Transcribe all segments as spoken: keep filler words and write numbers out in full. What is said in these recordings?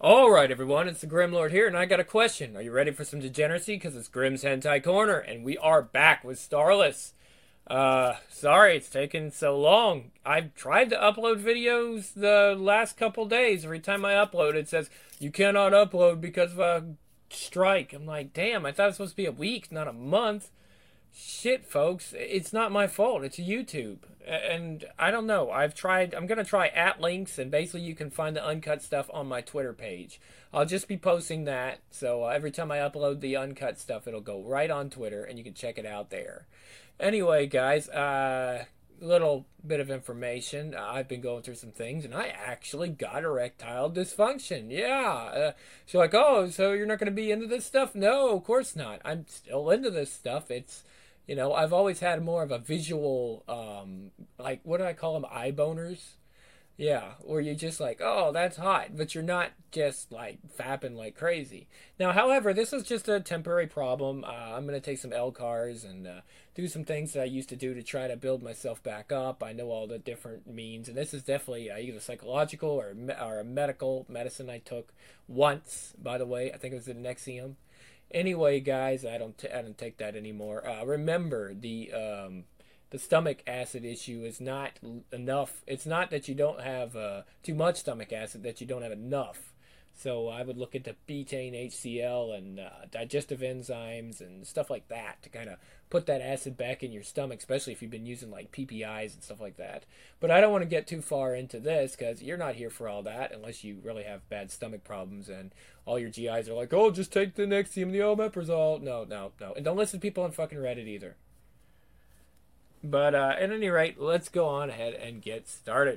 Alright everyone, it's the Grimlord here, and I got a question. Are you ready for some degeneracy? Because it's Grim's Hentai Corner, and we are back with Starless. Uh, sorry it's taken so long. I've tried to upload videos the last couple days. Every time I upload, it says, you cannot upload because of a strike. I'm like, damn, I thought it was supposed to be a week, not a month. Shit, folks, it's not my fault. It's YouTube. And I don't know. I've tried, I'm going to try at links, and basically you can find the uncut stuff on my Twitter page. I'll just be posting that, so uh, every time I upload the uncut stuff, it'll go right on Twitter, and you can check it out there. Anyway, guys, uh, little bit of information. I've been going through some things, and I actually got erectile dysfunction. Yeah. Uh, so like, oh, so you're not going to be into this stuff? No, of course not. I'm still into this stuff. It's, you know, I've always had more of a visual, um, like, what do I call them? Eye boners? Yeah, where you're just like, oh, that's hot, but you're not just, like, fapping like crazy. Now, however, this is just a temporary problem. Uh, I'm going to take some L-CARs and uh, do some things that I used to do to try to build myself back up. I know all the different means, and this is definitely uh, either psychological or, me or a medical medicine I took once, by the way. I think it was the Nexium. Anyway, guys, I don't, t I don't take that anymore. Uh, remember, the... Um, The stomach acid issue is not enough. It's not that you don't have uh, too much stomach acid, that you don't have enough. So I would look into betaine, H C L, and uh, digestive enzymes and stuff like that to kind of put that acid back in your stomach, especially if you've been using like P P Is and stuff like that. But I don't want to get too far into this because you're not here for all that unless you really have bad stomach problems and all your G Is are like, oh, just take the Nexium, the omeprazole. No, no, no. And don't listen to people on fucking Reddit either. But uh, at any rate, let's go on ahead and get started.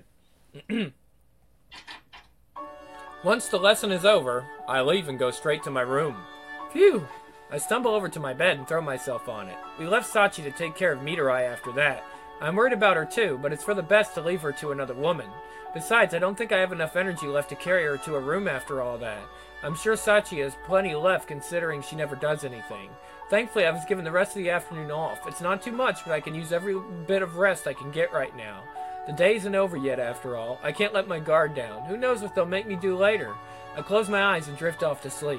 Once the lesson is over, I leave and go straight to my room. Phew! I stumble over to my bed and throw myself on it. We left Sachi to take care of Mitarai after that. I'm worried about her too, but it's for the best to leave her to another woman. Besides, I don't think I have enough energy left to carry her to her room after all that. I'm sure Sachi has plenty left considering she never does anything. Thankfully, I was given the rest of the afternoon off. It's not too much, but I can use every bit of rest I can get right now. The day isn't over yet, after all. I can't let my guard down. Who knows what they'll make me do later? I close my eyes and drift off to sleep.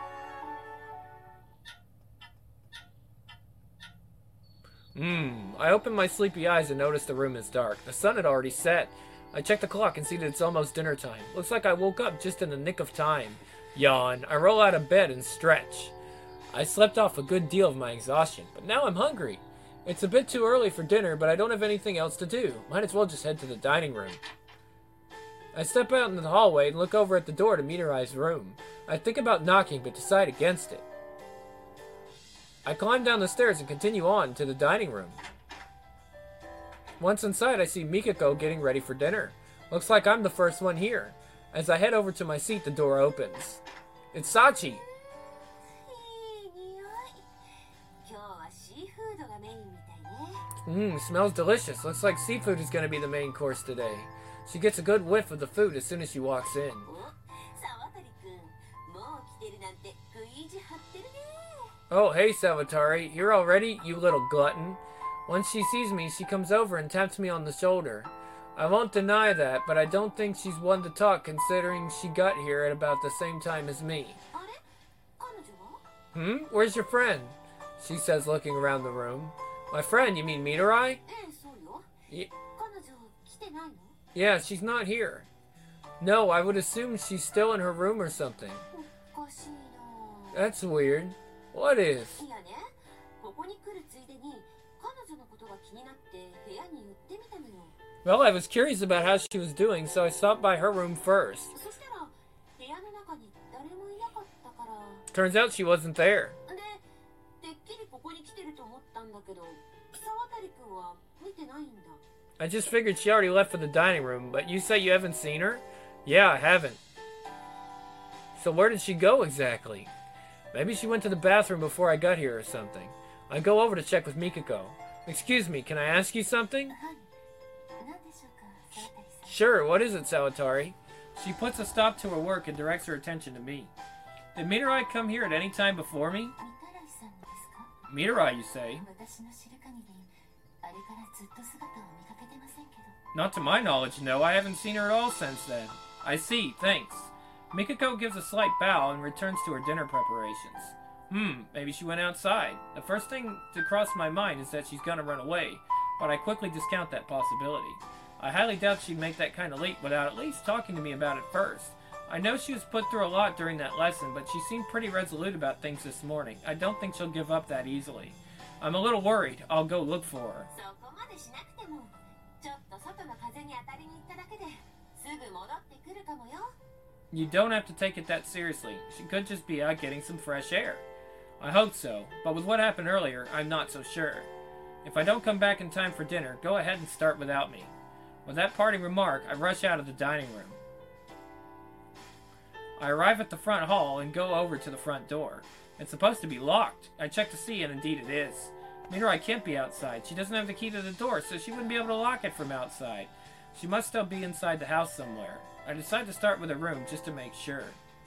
Hmm. I open my sleepy eyes and notice the room is dark. The sun had already set. I check the clock and see that it's almost dinner time. Looks like I woke up just in the nick of time. Yawn. I roll out of bed and stretch. I slept off a good deal of my exhaustion, but now I'm hungry. It's a bit too early for dinner, but I don't have anything else to do. Might as well just head to the dining room. I step out into the hallway and look over at the door to Mitarai's room. I think about knocking, but decide against it. I climb down the stairs and continue on to the dining room. Once inside, I see Mikako getting ready for dinner. Looks like I'm the first one here. As I head over to my seat, the door opens. It's Sachi! Mmm, smells delicious. Looks like seafood is going to be the main course today. She gets a good whiff of the food as soon as she walks in. Oh, hey, Sawatari. You're all ready, you little glutton. Once she sees me, she comes over and taps me on the shoulder. I won't deny that, but I don't think she's one to talk considering she got here at about the same time as me. Hmm? Where's your friend? She says, looking around the room. My friend, you mean Mitarai? Y yeah, she's not here. No, I would assume she's still in her room or something. That's weird. What is? Well, I was curious about how she was doing, so I stopped by her room first. Turns out she wasn't there. I just figured she already left for the dining room, but you say you haven't seen her? Yeah, I haven't. So where did she go exactly? Maybe she went to the bathroom before I got here or something. I go over to check with Mikako. Excuse me, can I ask you something? Sure, what is it, Sawatari? She puts a stop to her work and directs her attention to me. Did Mitarai come here at any time before me? Mitarai, you say? Not to my knowledge, no. I haven't seen her at all since then. I see, thanks. Mikako gives a slight bow and returns to her dinner preparations. Hmm, maybe she went outside. The first thing to cross my mind is that she's gonna run away, but I quickly discount that possibility. I highly doubt she'd make that kind of leap without at least talking to me about it first. I know she was put through a lot during that lesson, but she seemed pretty resolute about things this morning. I don't think she'll give up that easily. I'm a little worried. I'll go look for her. You don't have to take it that seriously. She could just be out getting some fresh air. I hope so, but with what happened earlier, I'm not so sure. If I don't come back in time for dinner, go ahead and start without me. With that parting remark, I rush out of the dining room. I arrive at the front hall and go over to the front door. It's supposed to be locked. I check to see, and indeed it is. Mirai can't be outside. She doesn't have the key to the door, so she wouldn't be able to lock it from outside. She must still be inside the house somewhere. I decide to start with a room just to make sure.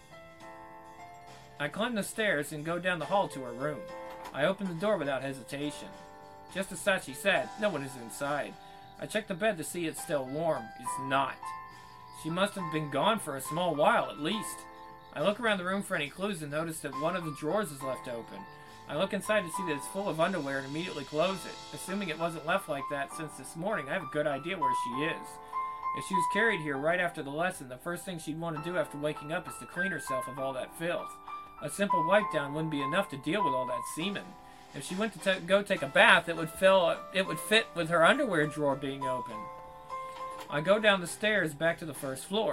I climb the stairs and go down the hall to her room. I open the door without hesitation. Just as Sachi said, no one is inside. I check the bed to see it's still warm. It's not. She must have been gone for a small while at least. I look around the room for any clues and notice that one of the drawers is left open. I look inside to see that it's full of underwear and immediately close it. Assuming it wasn't left like that since this morning, I have a good idea where she is. If she was carried here right after the lesson, the first thing she'd want to do after waking up is to clean herself of all that filth. A simple wipe down wouldn't be enough to deal with all that semen. If she went to go take a bath, it would fill it would fit with her underwear drawer being open. I go down the stairs back to the first floor.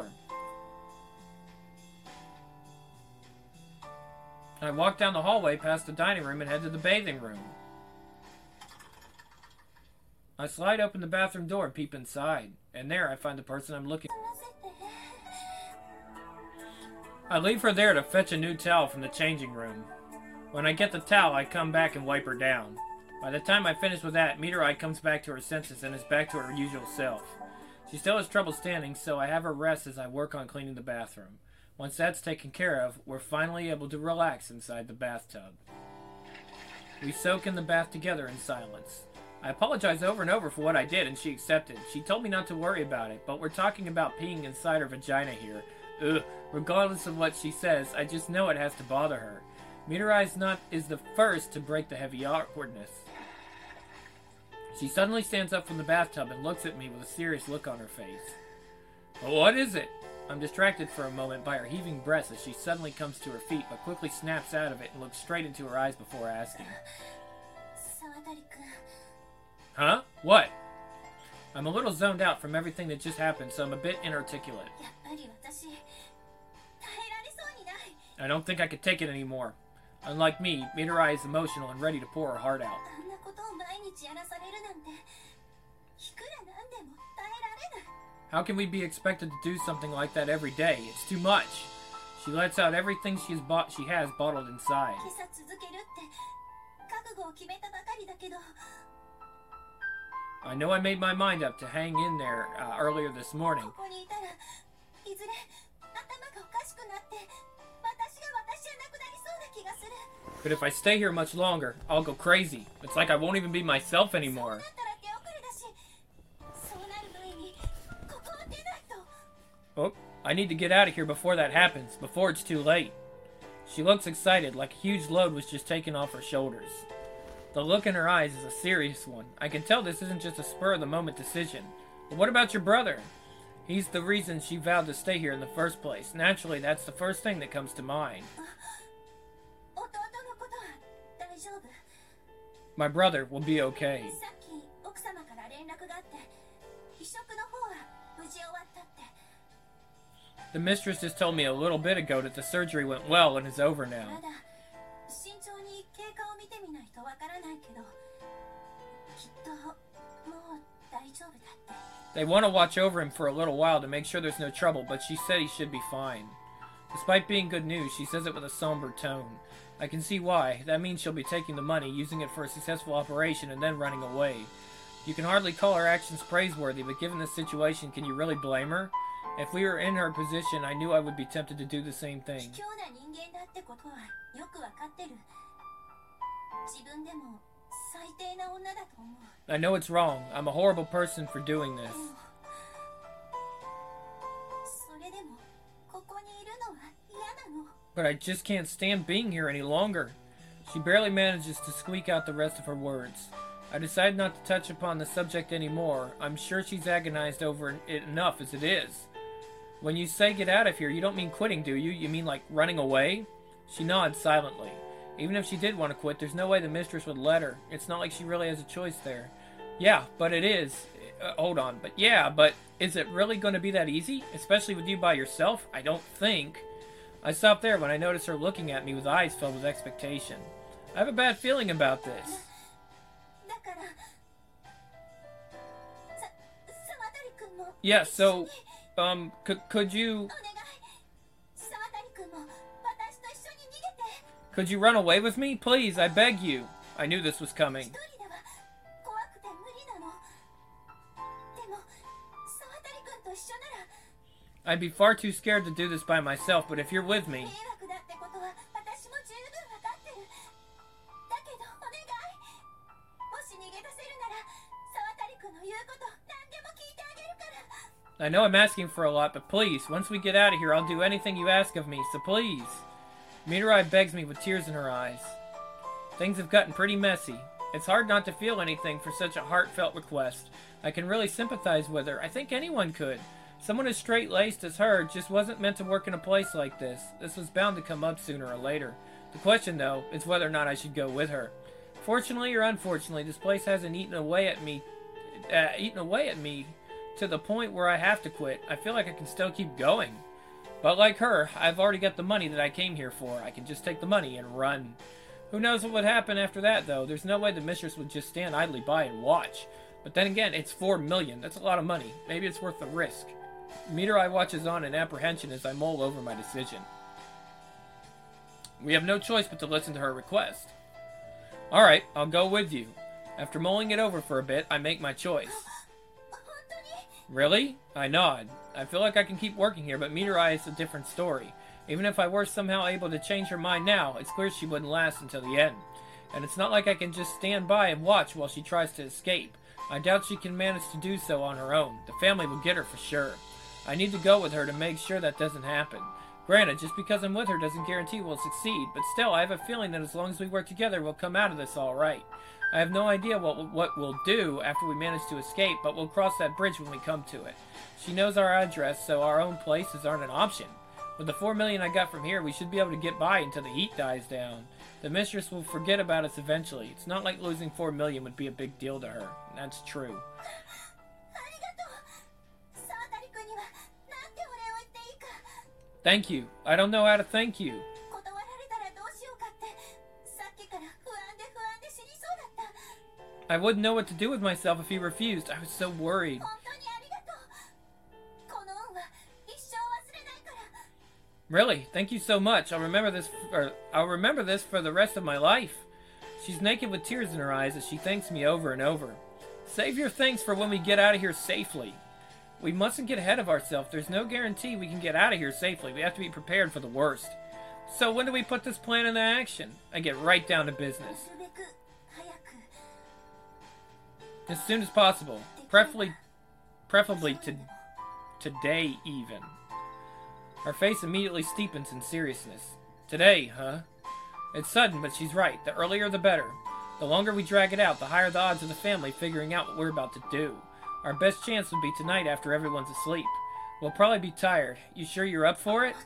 I walk down the hallway past the dining room and head to the bathing room. I slide open the bathroom door and peep inside, and there I find the person I'm looking for. I leave her there to fetch a new towel from the changing room. When I get the towel, I come back and wipe her down. By the time I finish with that, Mirai comes back to her senses and is back to her usual self. She still has trouble standing, so I have her rest as I work on cleaning the bathroom. Once that's taken care of, we're finally able to relax inside the bathtub. We soak in the bath together in silence. I apologize over and over for what I did, and she accepted. She told me not to worry about it, but we're talking about peeing inside her vagina here. Ugh, regardless of what she says, I just know it has to bother her. Mirai not is the first to break the heavy awkwardness. She suddenly stands up from the bathtub and looks at me with a serious look on her face. Well, what is it? I'm distracted for a moment by her heaving breaths as she suddenly comes to her feet, but quickly snaps out of it and looks straight into her eyes before asking. Huh? What? I'm a little zoned out from everything that just happened, so I'm a bit inarticulate. I don't think I could take it anymore. Unlike me, Mirai is emotional and ready to pour her heart out. How can we be expected to do something like that every day? It's too much. She lets out everything she has, bought, she has bottled inside. I know I made my mind up to hang in there uh, earlier this morning. But if I stay here much longer, I'll go crazy. It's like I won't even be myself anymore. Oh, I need to get out of here before that happens, before it's too late. She looks excited, like a huge load was just taken off her shoulders. The look in her eyes is a serious one. I can tell this isn't just a spur-of-the-moment decision. But what about your brother? He's the reason she vowed to stay here in the first place. Naturally, that's the first thing that comes to mind. My brother will be okay. The mistress just told me a little bit ago that the surgery went well and is over now. They want to watch over him for a little while to make sure there's no trouble, but she said he should be fine. Despite being good news, she says it with a somber tone. I can see why. That means she'll be taking the money, using it for a successful operation, and then running away. You can hardly call her actions praiseworthy, but given this situation, can you really blame her? If we were in her position, I knew I would be tempted to do the same thing. I know it's wrong. I'm a horrible person for doing this. But I just can't stand being here any longer. She barely manages to squeak out the rest of her words. I decide not to touch upon the subject anymore. I'm sure she's agonized over it enough as it is. When you say get out of here, you don't mean quitting, do you? You mean like running away? She nods silently. Even if she did want to quit, there's no way the mistress would let her. It's not like she really has a choice there. Yeah, but it is. Uh, hold on. But yeah, but is it really going to be that easy? Especially with you by yourself? I don't think. I stop there when I notice her looking at me with eyes filled with expectation. I have a bad feeling about this. Yeah, so, um, could, could you... Could you run away with me? Please, I beg you. I knew this was coming. I'd be far too scared to do this by myself, but if you're with me... I know I'm asking for a lot, but please, once we get out of here, I'll do anything you ask of me, so please. Mirai begs me with tears in her eyes. Things have gotten pretty messy. It's hard not to feel anything for such a heartfelt request. I can really sympathize with her. I think anyone could. Someone as straight-laced as her just wasn't meant to work in a place like this. This was bound to come up sooner or later. The question, though, is whether or not I should go with her. Fortunately or unfortunately, this place hasn't eaten away at me, uh, eaten away at me to the point where I have to quit. I feel like I can still keep going. But like her, I've already got the money that I came here for. I can just take the money and run. Who knows what would happen after that, though? There's no way the mistress would just stand idly by and watch. But then again, it's four million. That's a lot of money. Maybe it's worth the risk. Mirai watches on in apprehension as I mull over my decision. We have no choice but to listen to her request. Alright, I'll go with you. After mulling it over for a bit, I make my choice. Really? I nod. I feel like I can keep working here, but Mirai is a different story. Even if I were somehow able to change her mind now, it's clear she wouldn't last until the end. And it's not like I can just stand by and watch while she tries to escape. I doubt she can manage to do so on her own. The family will get her for sure. I need to go with her to make sure that doesn't happen. Granted, just because I'm with her doesn't guarantee we'll succeed, but still, I have a feeling that as long as we work together, we'll come out of this all right. I have no idea what, what we'll do after we manage to escape, but we'll cross that bridge when we come to it. She knows our address, so our own places aren't an option. With the four million I got from here, we should be able to get by until the heat dies down. The mistress will forget about us eventually. It's not like losing four million would be a big deal to her. That's true. Thank you. I don't know how to thank you. I wouldn't know what to do with myself if he refused. I was so worried. Really? Thank you so much. I'll remember this or I'll remember this for the rest of my life. She's naked with tears in her eyes as she thanks me over and over. Save your thanks for when we get out of here safely. We mustn't get ahead of ourselves. There's no guarantee we can get out of here safely. We have to be prepared for the worst. So when do we put this plan into action? I get right down to business. As soon as possible. Preferably, preferably to, today even. Her face immediately steepens in seriousness. Today, huh? It's sudden, but she's right. The earlier the better. The longer we drag it out, the higher the odds of the family figuring out what we're about to do. Our best chance would be tonight after everyone's asleep. We'll probably be tired. You sure you're up for it?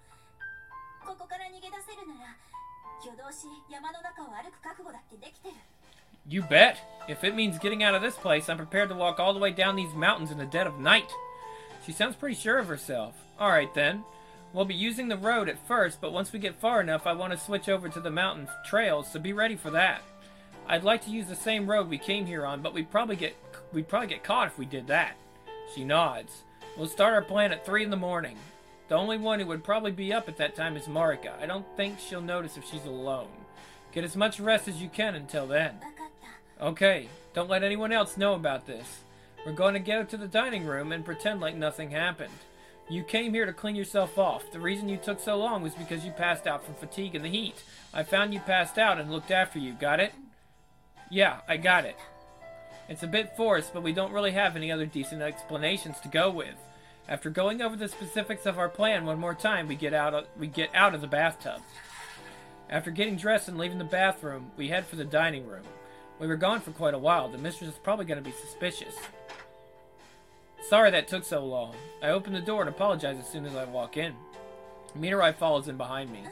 You bet. If it means getting out of this place, I'm prepared to walk all the way down these mountains in the dead of night. She sounds pretty sure of herself. Alright then. We'll be using the road at first, but once we get far enough, I want to switch over to the mountain trails, so be ready for that. I'd like to use the same road we came here on, but we'd probably get we'd probably get caught if we did that. She nods. We'll start our plan at three in the morning. The only one who would probably be up at that time is Marika. I don't think she'll notice if she's alone. Get as much rest as you can until then. Okay, don't let anyone else know about this. We're going to go to the dining room and pretend like nothing happened. You came here to clean yourself off. The reason you took so long was because you passed out from fatigue and the heat. I found you passed out and looked after you. Got it? Yeah, I got it. It's a bit forced, but we don't really have any other decent explanations to go with. After going over the specifics of our plan one more time, we get out of, we get out of the bathtub. After getting dressed and leaving the bathroom, we head for the dining room. We were gone for quite a while. The mistress is probably going to be suspicious. Sorry that took so long. I open the door and apologize as soon as I walk in. Mitarai follows in behind me.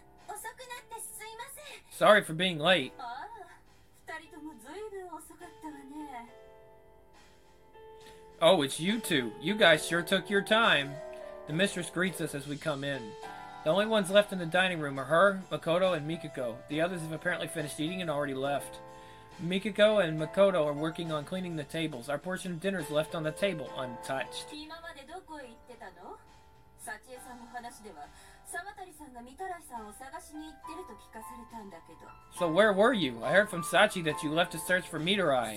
Sorry for being late. Oh, it's you two. You guys sure took your time. The mistress greets us as we come in. The only ones left in the dining room are her, Makoto, and Mikiko. The others have apparently finished eating and already left. Mikiko and Makoto are working on cleaning the tables. Our portion of dinner is left on the table, untouched. So where were you? I heard from Sachi that you left to search for Mitarai.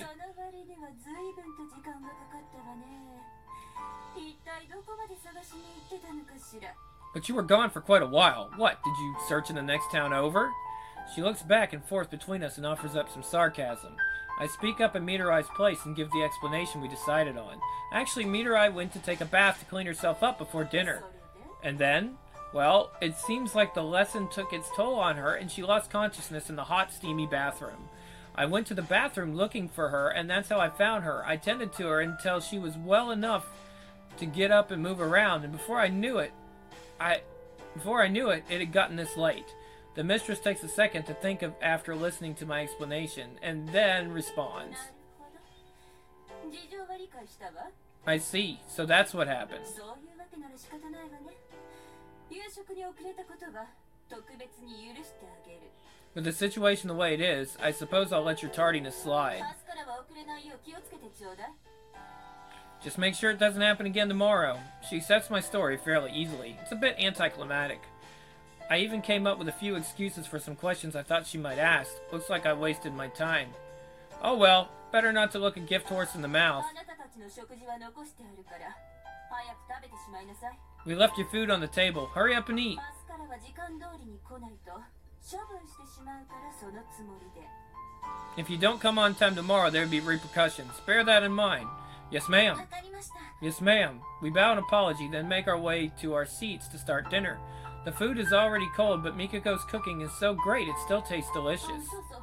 But you were gone for quite a while. What, did you search in the next town over? She looks back and forth between us and offers up some sarcasm. I speak up in Mitarai's place and give the explanation we decided on. Actually, Mitarai went to take a bath to clean herself up before dinner. And then? Well, it seems like the lesson took its toll on her and she lost consciousness in the hot, steamy bathroom. I went to the bathroom looking for her, and that's how I found her. I tended to her until she was well enough to get up and move around, and before I knew it, I... Before I knew it, it had gotten this late. The mistress takes a second to think of after listening to my explanation, and then responds. I see. So that's what happened. With the situation the way it is, I suppose I'll let your tardiness slide. Just make sure it doesn't happen again tomorrow. She accepts my story fairly easily. It's a bit anticlimactic. I even came up with a few excuses for some questions I thought she might ask. Looks like I wasted my time. Oh well, better not to look a gift horse in the mouth. We left your food on the table. Hurry up and eat. If you don't come on time tomorrow, there will be repercussions. Bear that in mind. Yes, ma'am. Yes, ma'am. We bow an apology, then make our way to our seats to start dinner. The food is already cold, but Mikiko's cooking is so great it still tastes delicious.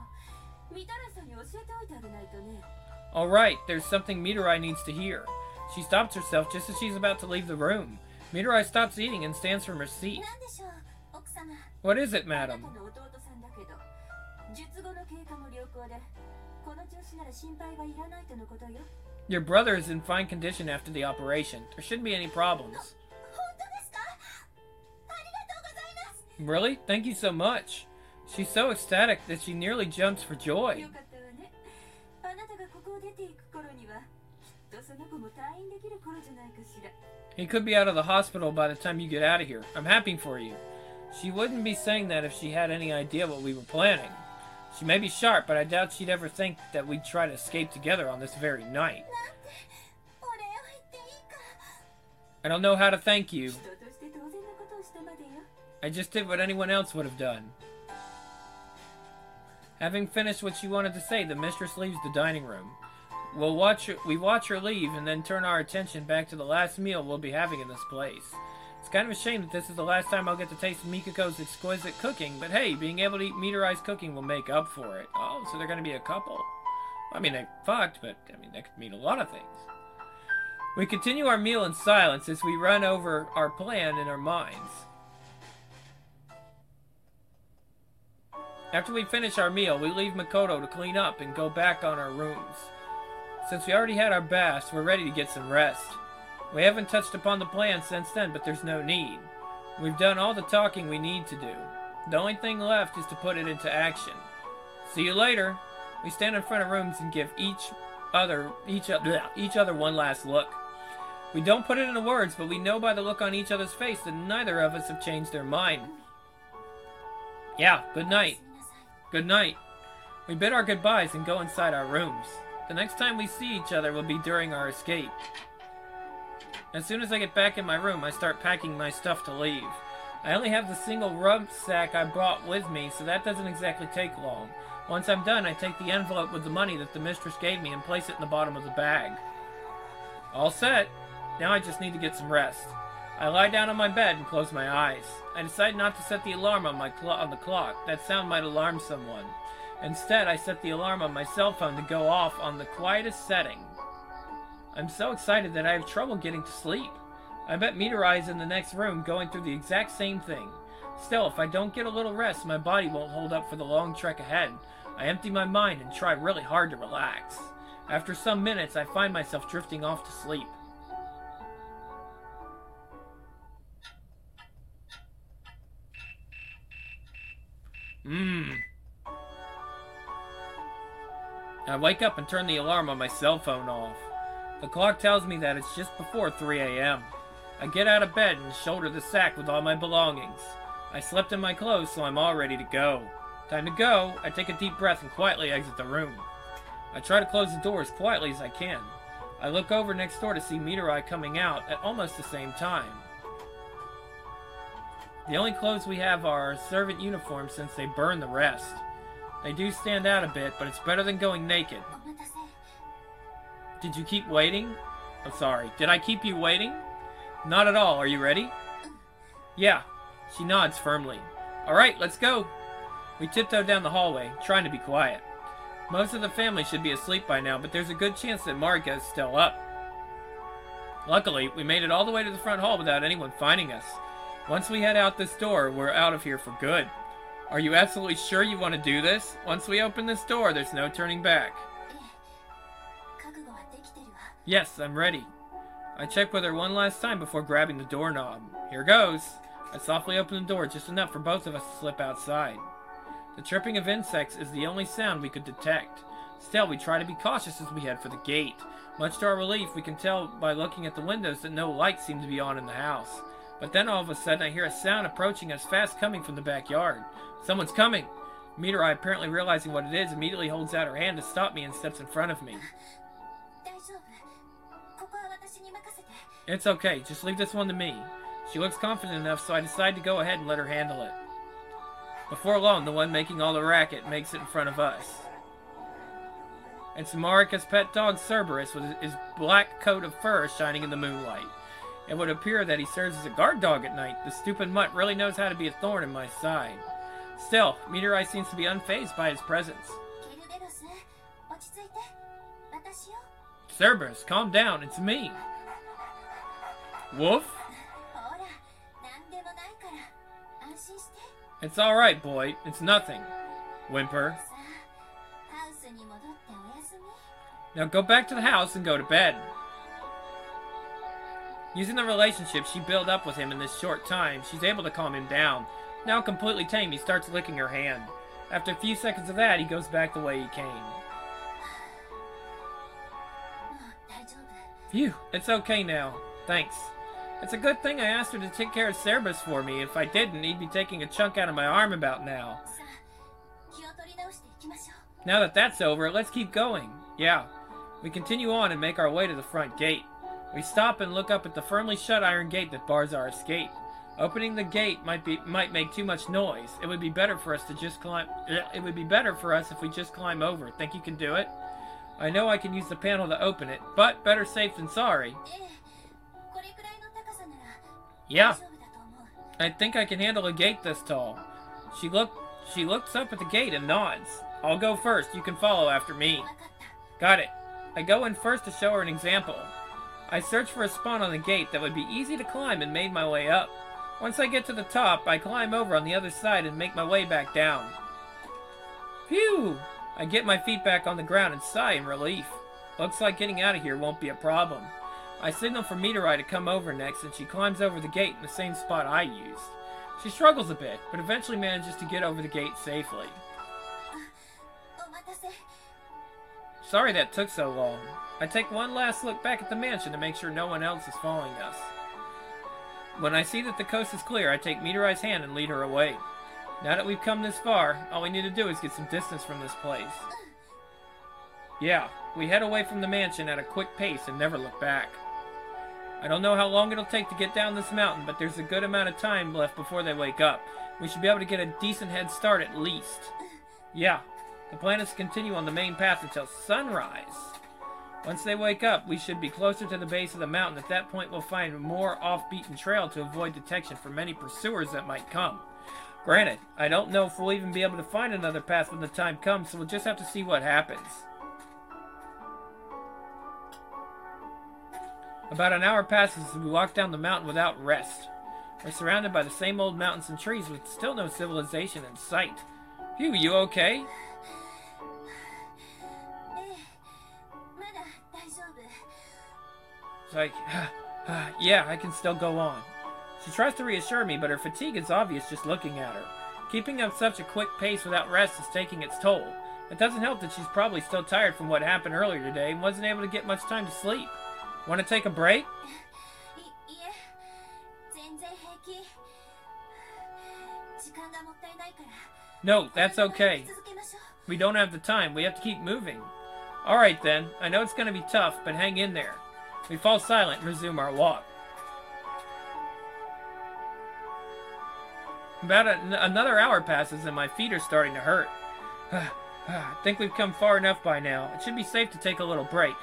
Alright, there's something Mitarai needs to hear. She stops herself just as she's about to leave the room. Mitarai stops eating and stands from her seat. What is it, madam? Your brother is in fine condition after the operation. There shouldn't be any problems. Really? Thank you so much. She's so ecstatic that she nearly jumps for joy. He could be out of the hospital by the time you get out of here. I'm happy for you. She wouldn't be saying that if she had any idea what we were planning. She may be sharp, but I doubt she'd ever think that we'd try to escape together on this very night. I don't know how to thank you. I just did what anyone else would have done. Having finished what she wanted to say, the mistress leaves the dining room. We'll watch her, we watch her leave and then turn our attention back to the last meal we'll be having in this place. It's kind of a shame that this is the last time I'll get to taste Mikiko's exquisite cooking, but hey, being able to eat Mitarai's cooking will make up for it. Oh, so they're going to be a couple. I mean, they fucked, but I mean, that could mean a lot of things. We continue our meal in silence as we run over our plan in our minds. After we finish our meal, we leave Makoto to clean up and go back on our rooms. Since we already had our baths, we're ready to get some rest. We haven't touched upon the plan since then, but there's no need. We've done all the talking we need to do. The only thing left is to put it into action. See you later. We stand in front of rooms and give each other each, bleh, each other one last look. We don't put it into words, but we know by the look on each other's face that neither of us have changed their mind. Yeah, good night. Good night. We bid our goodbyes and go inside our rooms. The next time we see each other will be during our escape. As soon as I get back in my room, I start packing my stuff to leave. I only have the single rucksack I brought with me, so that doesn't exactly take long. Once I'm done, I take the envelope with the money that the mistress gave me and place it in the bottom of the bag. All set. Now I just need to get some rest. I lie down on my bed and close my eyes. I decide not to set the alarm on my clo- on the clock. That sound might alarm someone. Instead, I set the alarm on my cell phone to go off on the quietest setting. I'm so excited that I have trouble getting to sleep. I bet Midori is in the next room going through the exact same thing. Still, if I don't get a little rest, my body won't hold up for the long trek ahead. I empty my mind and try really hard to relax. After some minutes, I find myself drifting off to sleep. Mmm. I wake up and turn the alarm on my cell phone off. The clock tells me that it's just before three A M I get out of bed and shoulder the sack with all my belongings. I slept in my clothes, so I'm all ready to go. Time to go. I take a deep breath and quietly exit the room. I try to close the door as quietly as I can. I look over next door to see Midori coming out at almost the same time. The only clothes we have are our servant uniforms since they burn the rest. They do stand out a bit, but it's better than going naked. Did you keep waiting? I'm oh, sorry. Did I keep you waiting? Not at all. Are you ready? Yeah. She nods firmly. Alright, let's go. We tiptoe down the hallway, trying to be quiet. Most of the family should be asleep by now, but there's a good chance that Marika is still up. Luckily, we made it all the way to the front hall without anyone finding us. Once we head out this door, we're out of here for good. Are you absolutely sure you want to do this? Once we open this door, there's no turning back. Yes, I'm ready. I check with her one last time before grabbing the doorknob. Here goes. I softly open the door just enough for both of us to slip outside. The chirping of insects is the only sound we could detect. Still, we try to be cautious as we head for the gate. Much to our relief, we can tell by looking at the windows that no lights seem to be on in the house. But then all of a sudden I hear a sound approaching us fast coming from the backyard. Someone's coming! Midori, apparently realizing what it is, immediately holds out her hand to stop me and steps in front of me. It's okay, just leave this one to me. She looks confident enough, so I decide to go ahead and let her handle it. Before long, the one making all the racket makes it in front of us. It's Marika's pet dog Cerberus with his black coat of fur shining in the moonlight. It would appear that he serves as a guard dog at night. The stupid mutt really knows how to be a thorn in my side. Still, Midori seems to be unfazed by his presence. Cerberus, calm down, it's me. Woof? It's alright, boy. It's nothing. Whimper. Now go back to the house and go to bed. Using the relationship she built up with him in this short time, she's able to calm him down. Now completely tame, he starts licking her hand. After a few seconds of that, he goes back the way he came. Phew, it's okay now. Thanks. It's a good thing I asked her to take care of Cerberus for me. If I didn't, he'd be taking a chunk out of my arm about now. Now that that's over, let's keep going. Yeah. We continue on and make our way to the front gate. We stop and look up at the firmly shut iron gate that bars our escape. Opening the gate might be might make too much noise. It would be better for us to just climb. It would be better for us if we just climb over. Think you can do it? I know I can use the panel to open it, but better safe than sorry. Yeah, I think I can handle a gate this tall. She look she looks up at the gate and nods. I'll go first. You can follow after me. Got it. I go in first to show her an example. I search for a spot on the gate that would be easy to climb and made my way up. Once I get to the top, I climb over on the other side and make my way back down. Phew! I get my feet back on the ground and sigh in relief. Looks like getting out of here won't be a problem. I signal for Midori to come over next, and she climbs over the gate in the same spot I used. She struggles a bit, but eventually manages to get over the gate safely. Sorry that took so long. I take one last look back at the mansion to make sure no one else is following us. When I see that the coast is clear, I take Midori's hand and lead her away. Now that we've come this far, all we need to do is get some distance from this place. Yeah, we head away from the mansion at a quick pace and never look back. I don't know how long it'll take to get down this mountain, but there's a good amount of time left before they wake up. We should be able to get a decent head start at least. Yeah, the plan is to continue on the main path until sunrise. Once they wake up, we should be closer to the base of the mountain. At that point, we'll find a more off-beaten trail to avoid detection from any pursuers that might come. Granted, I don't know if we'll even be able to find another path when the time comes, so we'll just have to see what happens. About an hour passes as we walk down the mountain without rest. We're surrounded by the same old mountains and trees with still no civilization in sight. Phew, you okay? It's like, yeah, I can still go on. She tries to reassure me, but her fatigue is obvious just looking at her. Keeping up such a quick pace without rest is taking its toll. It doesn't help that she's probably still tired from what happened earlier today and wasn't able to get much time to sleep. Want to take a break? No, that's okay. We don't have the time. We have to keep moving. Alright then. I know it's going to be tough, but hang in there. We fall silent and resume our walk. About a, another hour passes and my feet are starting to hurt. I think we've come far enough by now. It should be safe to take a little break.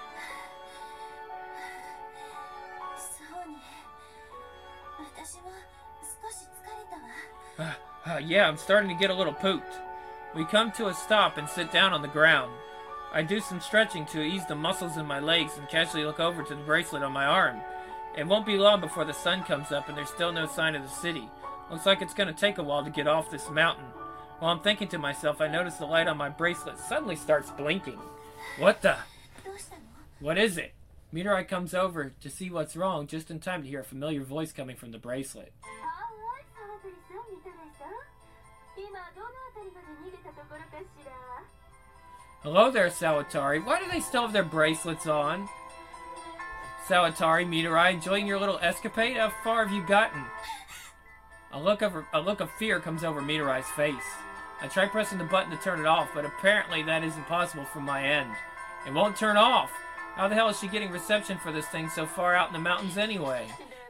Uh, uh, yeah, I'm starting to get a little pooped. We come to a stop and sit down on the ground. I do some stretching to ease the muscles in my legs and casually look over to the bracelet on my arm. It won't be long before the sun comes up and there's still no sign of the city. Looks like it's going to take a while to get off this mountain. While I'm thinking to myself, I notice the light on my bracelet suddenly starts blinking. What the? What is it? Mirai comes over to see what's wrong just in time to hear a familiar voice coming from the bracelet. Hello there, Sawatari. Why do they still have their bracelets on? Sawatari, Mirai, enjoying your little escapade? How far have you gotten? A look of a look of fear comes over Mitarai's face. I try pressing the button to turn it off, but apparently that isn't possible from my end. It won't turn off. How the hell is she getting reception for this thing so far out in the mountains anyway?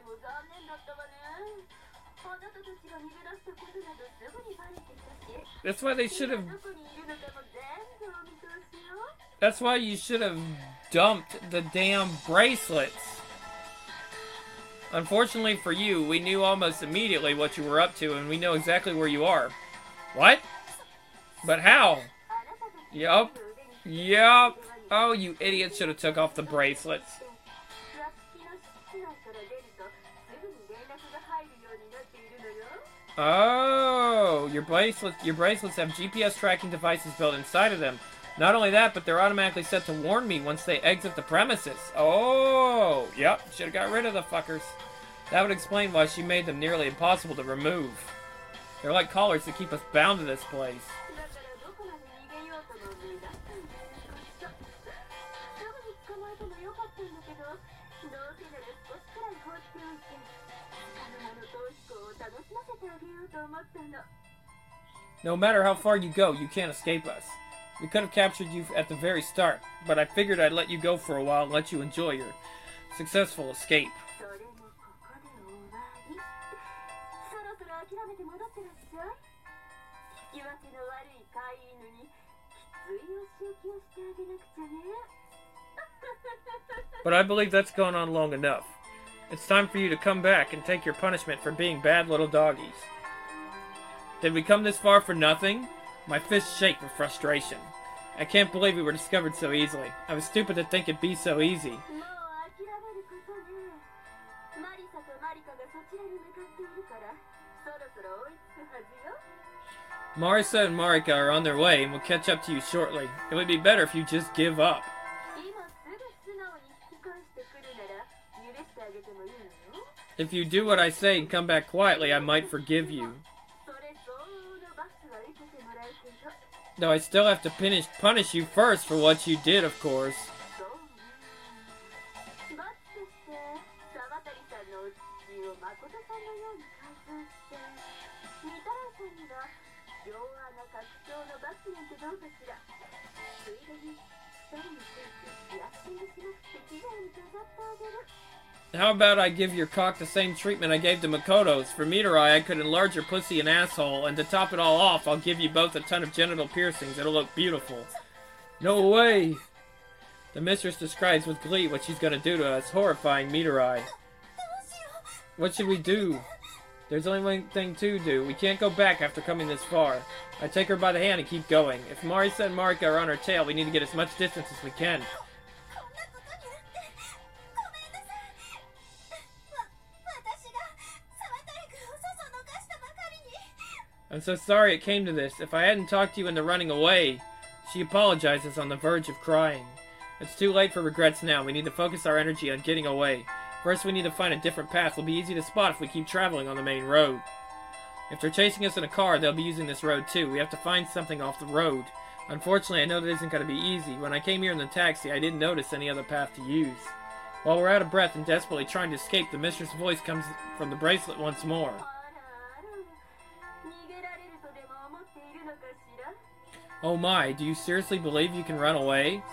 That's why they should have... That's why you should have dumped the damn bracelets. Unfortunately for you, we knew almost immediately what you were up to, and we know exactly where you are. What? But how? Yup. Yup. Oh, you idiot should have took off the bracelets. Oh, your bracelets, your bracelets have G P S tracking devices built inside of them. Not only that, but they're automatically set to warn me once they exit the premises. Oh, yep, should have got rid of the fuckers. That would explain why she made them nearly impossible to remove. They're like collars that keep us bound to this place. No matter how far you go, you can't escape us. We could have captured you at the very start, but I figured I'd let you go for a while and let you enjoy your successful escape. But I believe that's gone on long enough. It's time for you to come back and take your punishment for being bad little doggies. Did we come this far for nothing? My fists shake with frustration. I can't believe we were discovered so easily. I was stupid to think it'd be so easy. Marisa and Marika are on their way and will catch up to you shortly. It would be better if you just give up. If you do what I say and come back quietly, I might forgive you. Though I still have to punish, punish you first for what you did, of course. How about I give your cock the same treatment I gave to Makoto's? For Mirai, I could enlarge your pussy and asshole, and to top it all off, I'll give you both a ton of genital piercings. It'll look beautiful. No way! The mistress describes with glee what she's gonna do to us, horrifying Mitarai. What should we do? There's only one thing to do. We can't go back after coming this far. I take her by the hand and keep going. If Marisa and Marika are on our tail, we need to get as much distance as we can. I'm so sorry it came to this. If I hadn't talked you into running away. She apologizes on the verge of crying. It's too late for regrets now. We need to focus our energy on getting away. First, we need to find a different path. It'll be easy to spot if we keep traveling on the main road. If they're chasing us in a car, they'll be using this road too. We have to find something off the road. Unfortunately, I know that isn't going to be easy. When I came here in the taxi, I didn't notice any other path to use. While we're out of breath and desperately trying to escape, the mistress' voice comes from the bracelet once more. Oh my, do you seriously believe you can run away?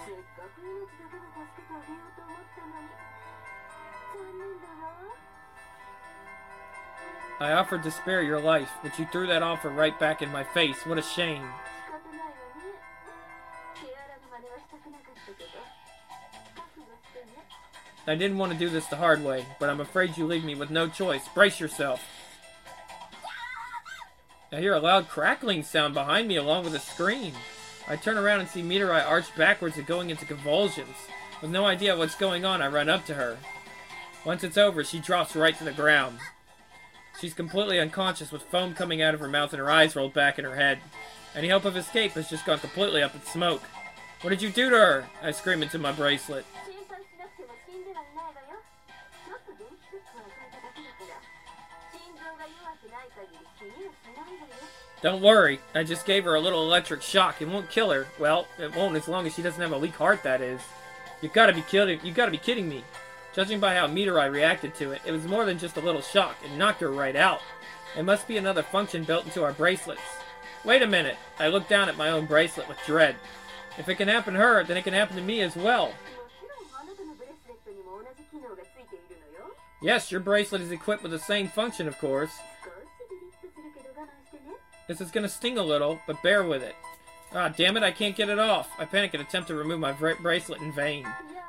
I offered to spare your life, but you threw that offer right back in my face. What a shame. I didn't want to do this the hard way, but I'm afraid you leave me with no choice. Brace yourself. I hear a loud crackling sound behind me along with a scream. I turn around and see Mitarai arch backwards and going into convulsions. With no idea what's going on, I run up to her. Once it's over, she drops right to the ground. She's completely unconscious with foam coming out of her mouth and her eyes rolled back in her head. Any hope of escape has just gone completely up in smoke. What did you do to her? I scream into my bracelet. Don't worry, I just gave her a little electric shock. It won't kill her. Well, it won't as long as she doesn't have a weak heart, that is. You gotta be kidding, you gotta be kidding me. Judging by how Mitarai reacted to it, it was more than just a little shock. It knocked her right out. It must be another function built into our bracelets. Wait a minute. I look down at my own bracelet with dread. If it can happen to her, then it can happen to me as well. Yes, your bracelet is equipped with the same function, of course. This is gonna sting a little, but bear with it. Ah, damn it, I can't get it off. I panic and attempt to remove my bra bracelet in vain.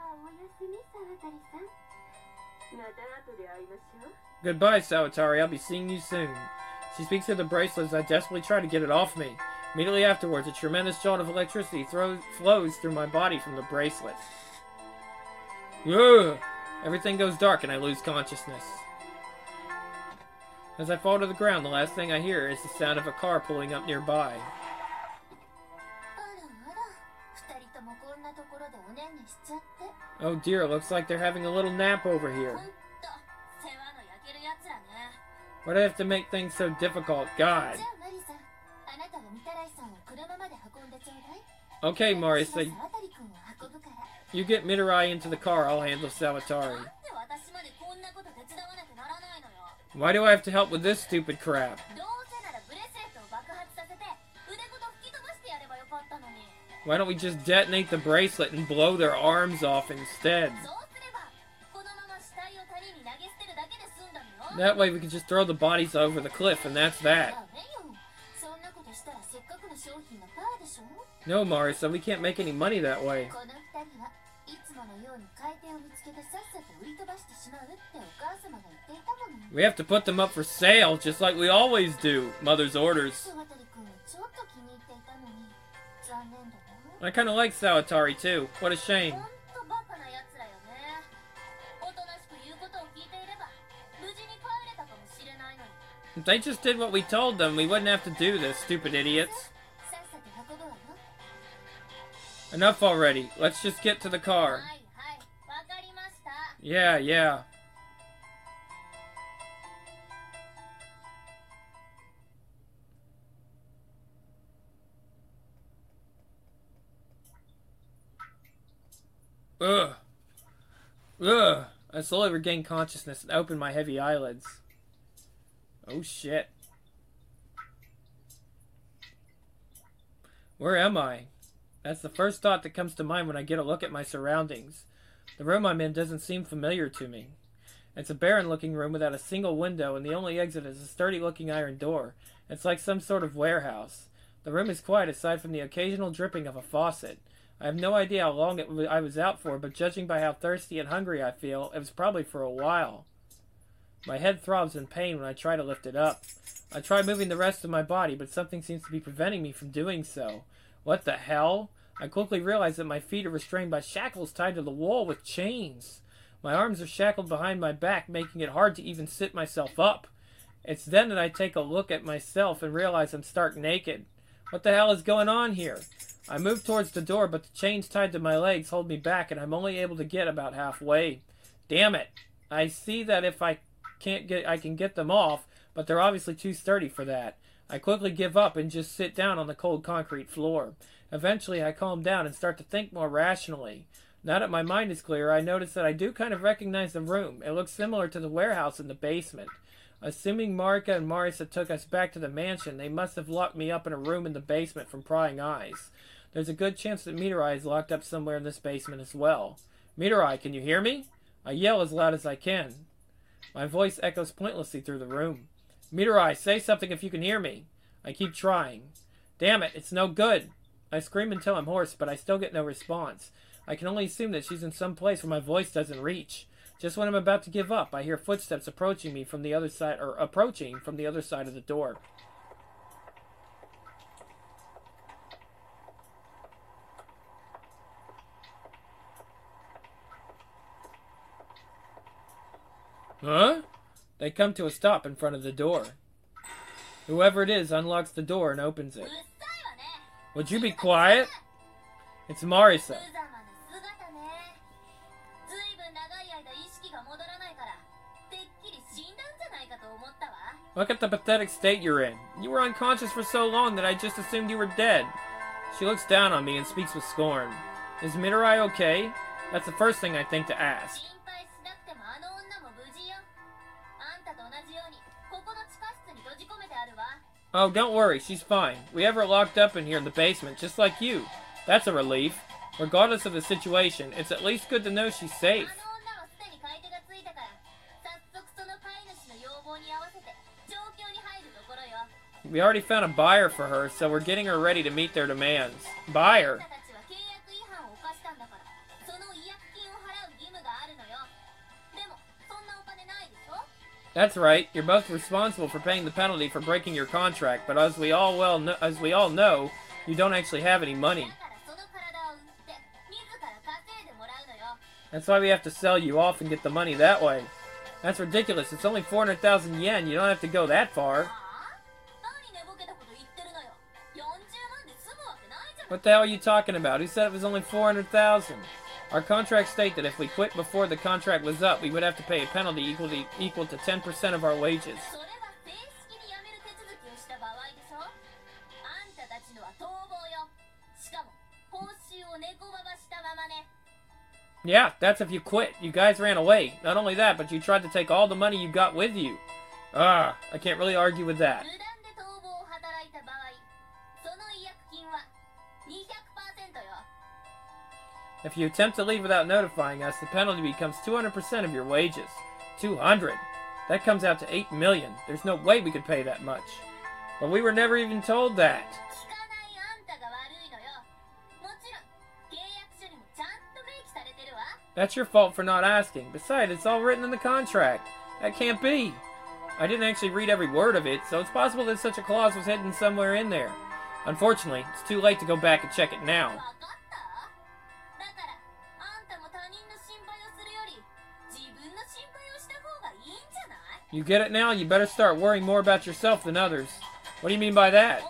Goodbye, Sawatari. I'll be seeing you soon. She speaks of the bracelet as I desperately try to get it off me. Immediately afterwards, a tremendous jolt of electricity throws, flows through my body from the bracelet. Ugh! Everything goes dark and I lose consciousness. As I fall to the ground, the last thing I hear is the sound of a car pulling up nearby. Oh dear, looks like they're having a little nap over here. Why do I have to make things so difficult? God. Okay, Marisa. You get Mitarai into the car, I'll handle Sawatari. Why do I have to help with this stupid crap? Why don't we just detonate the bracelet and blow their arms off instead? That way we can just throw the bodies over the cliff and that's that. No, Marisa, we can't make any money that way. We have to put them up for sale, just like we always do. Mother's orders. I kind of like Sawatari, too. What a shame. If they just did what we told them, we wouldn't have to do this, stupid idiots. Enough already. Let's just get to the car. Yeah, yeah. Ugh. Ugh. I slowly regained consciousness and opened my heavy eyelids. Oh shit. Where am I? That's the first thought that comes to mind when I get a look at my surroundings. The room I'm in doesn't seem familiar to me. It's a barren-looking room without a single window, and the only exit is a sturdy-looking iron door. It's like some sort of warehouse. The room is quiet aside from the occasional dripping of a faucet. I have no idea how long it w I was out for, but judging by how thirsty and hungry I feel, it was probably for a while. My head throbs in pain when I try to lift it up. I try moving the rest of my body, but something seems to be preventing me from doing so. What the hell? I quickly realize that my feet are restrained by shackles tied to the wall with chains. My arms are shackled behind my back, making it hard to even sit myself up. It's then that I take a look at myself and realize I'm stark naked. What the hell is going on here? I move towards the door, but the chains tied to my legs hold me back, and I'm only able to get about halfway. Damn it. I see that if I can't get, I can get them off, but they're obviously too sturdy for that. I quickly give up and just sit down on the cold concrete floor. Eventually, I calm down and start to think more rationally. Now that my mind is clear, I notice that I do kind of recognize the room. It looks similar to the warehouse in the basement. Assuming Marika and Marisa took us back to the mansion, they must have locked me up in a room in the basement from prying eyes. There's a good chance that Mitarai is locked up somewhere in this basement as well. Mitarai, can you hear me? I yell as loud as I can. My voice echoes pointlessly through the room. Mitarai, say something if you can hear me. I keep trying. Damn it, it's no good. I scream until I'm hoarse, but I still get no response. I can only assume that she's in some place where my voice doesn't reach. Just when I'm about to give up, I hear footsteps approaching me from the other side, or approaching from the other side of the door. Huh? They come to a stop in front of the door. Whoever it is unlocks the door and opens it. Would you be quiet? It's Marisa. Look at the pathetic state you're in. You were unconscious for so long that I just assumed you were dead. She looks down on me and speaks with scorn. Is Mitarai okay? That's the first thing I think to ask. Oh, don't worry, she's fine. We have her locked up in here in the basement, just like you. That's a relief. Regardless of the situation, it's at least good to know she's safe. We already found a buyer for her, so we're getting her ready to meet their demands. Buyer? That's right. You're both responsible for paying the penalty for breaking your contract, but as we all well know, as we all know, you don't actually have any money. That's why we have to sell you off and get the money that way. That's ridiculous. It's only four hundred thousand yen. You don't have to go that far. What the hell are you talking about? Who said it was only four hundred thousand? Our contracts state that if we quit before the contract was up, we would have to pay a penalty equal to, equal to ten percent of our wages. Yeah, that's if you quit. You guys ran away. Not only that, but you tried to take all the money you got with you. Ah, I can't really argue with that. If you attempt to leave without notifying us, the penalty becomes two hundred percent of your wages. two hundred? That comes out to eight million. There's no way we could pay that much. But we were never even told that. That's your fault for not asking. Besides, it's all written in the contract. That can't be. I didn't actually read every word of it, so it's possible that such a clause was hidden somewhere in there. Unfortunately, it's too late to go back and check it now. You get it now? You better start worrying more about yourself than others. What do you mean by that?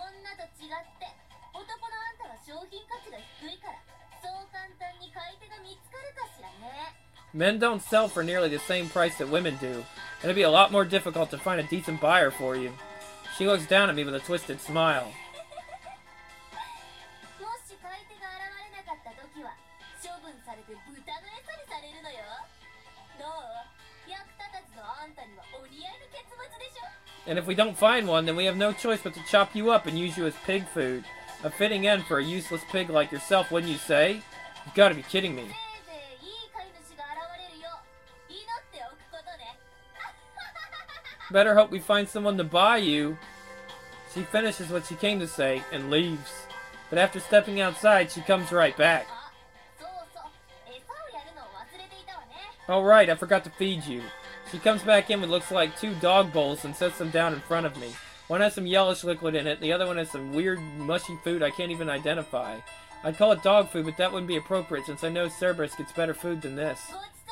Men don't sell for nearly the same price that women do, and it'd be a lot more difficult to find a decent buyer for you. She looks down at me with a twisted smile. And if we don't find one, then we have no choice but to chop you up and use you as pig food. A fitting end for a useless pig like yourself, wouldn't you say? You've got to be kidding me. Better hope we find someone to buy you. She finishes what she came to say and leaves. But after stepping outside, she comes right back. Oh right, I forgot to feed you. She comes back in with looks like two dog bowls and sets them down in front of me. One has some yellowish liquid in it, the other one has some weird, mushy food I can't even identify. I'd call it dog food, but that wouldn't be appropriate since I know Cerberus gets better food than this.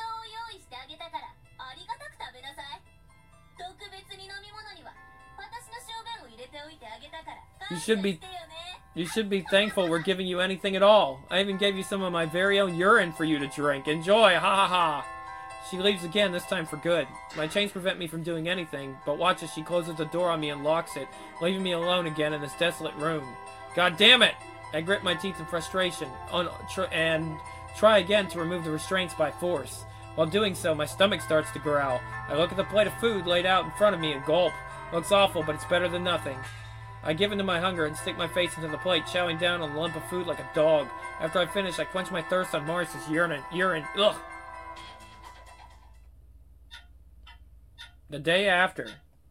You should be... You should be thankful we're giving you anything at all. I even gave you some of my very own urine for you to drink. Enjoy! Ha ha ha! She leaves again, this time for good. My chains prevent me from doing anything, but watch as she closes the door on me and locks it, leaving me alone again in this desolate room. God damn it! I grit my teeth in frustration, tr and try again to remove the restraints by force. While doing so, my stomach starts to growl. I look at the plate of food laid out in front of me and gulp. Looks awful, but it's better than nothing. I give in to my hunger and stick my face into the plate, chowing down on the lump of food like a dog. After I finish, I quench my thirst on Morris's urine. Urine. Ugh. The day after.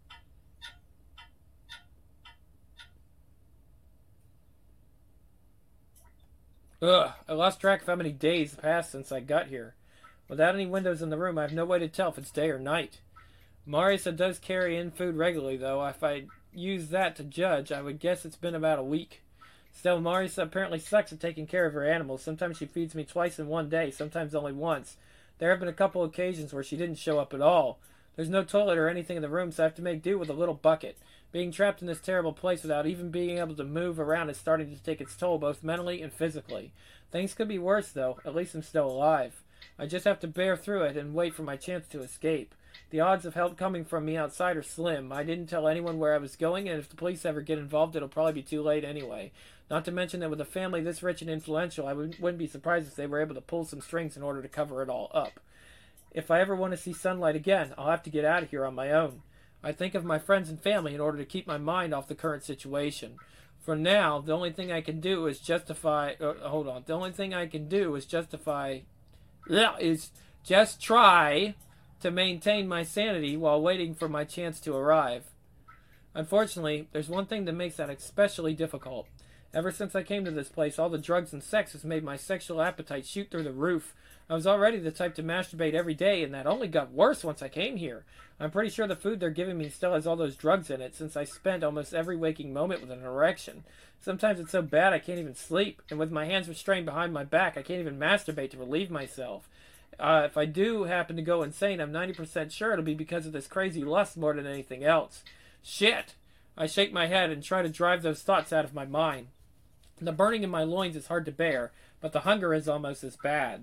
Ugh. I lost track of how many days passed since I got here. Without any windows in the room, I have no way to tell if it's day or night. Marisa does carry in food regularly, though. If I use that to judge, I would guess it's been about a week. Still, Marisa apparently sucks at taking care of her animals. Sometimes she feeds me twice in one day, sometimes only once. There have been a couple occasions where she didn't show up at all. There's no toilet or anything in the room, so I have to make do with a little bucket. Being trapped in this terrible place without even being able to move around is starting to take its toll, both mentally and physically. Things could be worse, though. At least I'm still alive. I just have to bear through it and wait for my chance to escape. The odds of help coming from me outside are slim. I didn't tell anyone where I was going, and if the police ever get involved, it'll probably be too late anyway. Not to mention that with a family this rich and influential, I wouldn't be surprised if they were able to pull some strings in order to cover it all up. If I ever want to see sunlight again, I'll have to get out of here on my own. I think of my friends and family in order to keep my mind off the current situation. For now, the only thing I can do is justify... Uh, hold on. The only thing I can do is justify... Yeah, is just try to maintain my sanity while waiting for my chance to arrive. Unfortunately, there's one thing that makes that especially difficult. Ever since I came to this place, all the drugs and sex has made my sexual appetite shoot through the roof. I was already the type to masturbate every day, and that only got worse once I came here. I'm pretty sure the food they're giving me still has all those drugs in it, since I spent almost every waking moment with an erection. Sometimes it's so bad I can't even sleep, and with my hands restrained behind my back, I can't even masturbate to relieve myself. Uh, if I do happen to go insane, I'm ninety percent sure it'll be because of this crazy lust more than anything else. Shit! I shake my head and try to drive those thoughts out of my mind. The burning in my loins is hard to bear, but the hunger is almost as bad.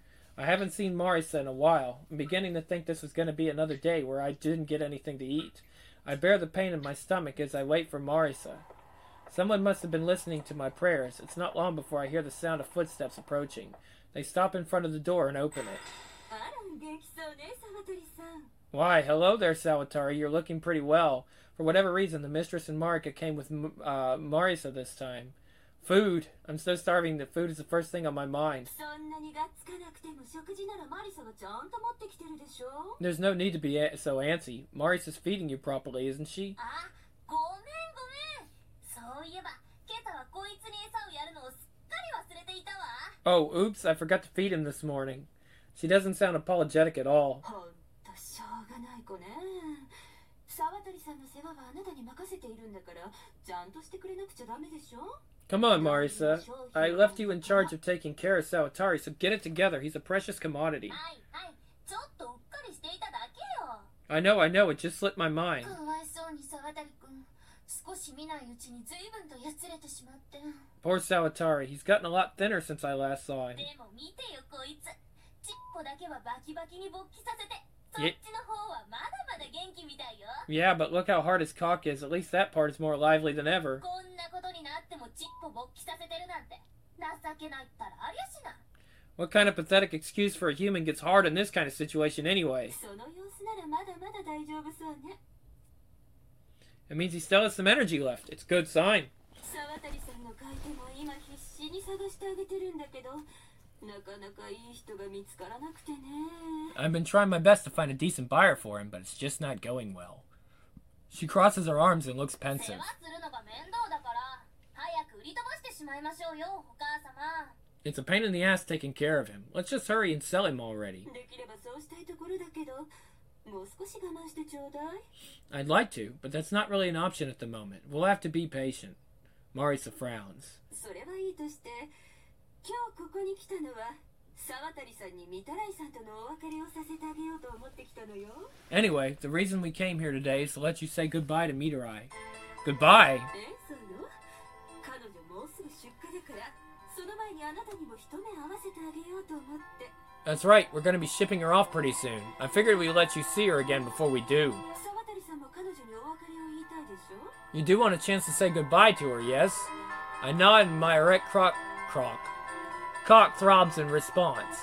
I haven't seen Marisa in a while. I'm beginning to think this was going to be another day where I didn't get anything to eat. I bear the pain in my stomach as I wait for Marisa. Someone must have been listening to my prayers. It's not long before I hear the sound of footsteps approaching. They stop in front of the door and open it. Why, hello there, Sawatari. You're looking pretty well. For whatever reason, the mistress and Marika came with uh, Marisa this time. Food. I'm so starving that food is the first thing on my mind. There's no need to be so antsy. Marisa's feeding you properly, isn't she? Oh, oops, I forgot to feed him this morning. She doesn't sound apologetic at all. Come on, Marisa. I left you in charge of taking care of Sawatari, so get it together. He's a precious commodity. I know, I know. It just slipped my mind. Poor Sawatari. He's gotten a lot thinner since I last saw him. Yeah. Yeah, but look how hard his cock is. At least that part is more lively than ever. What kind of pathetic excuse for a human gets hard in this kind of situation anyway? It means he still has some energy left. It's a good sign. I've been trying my best to find a decent buyer for him, but it's just not going well. She crosses her arms and looks pensive. It's a pain in the ass taking care of him. Let's just hurry and sell him already. I'd like to, but that's not really an option at the moment. We'll have to be patient. Marisa frowns. Anyway, the reason we came here today is to let you say goodbye to Mitarai. Goodbye? That's right, we're going to be shipping her off pretty soon. I figured we'd let you see her again before we do. You do want a chance to say goodbye to her, yes? I nod and my erect croc... croc. Cock throbs in response.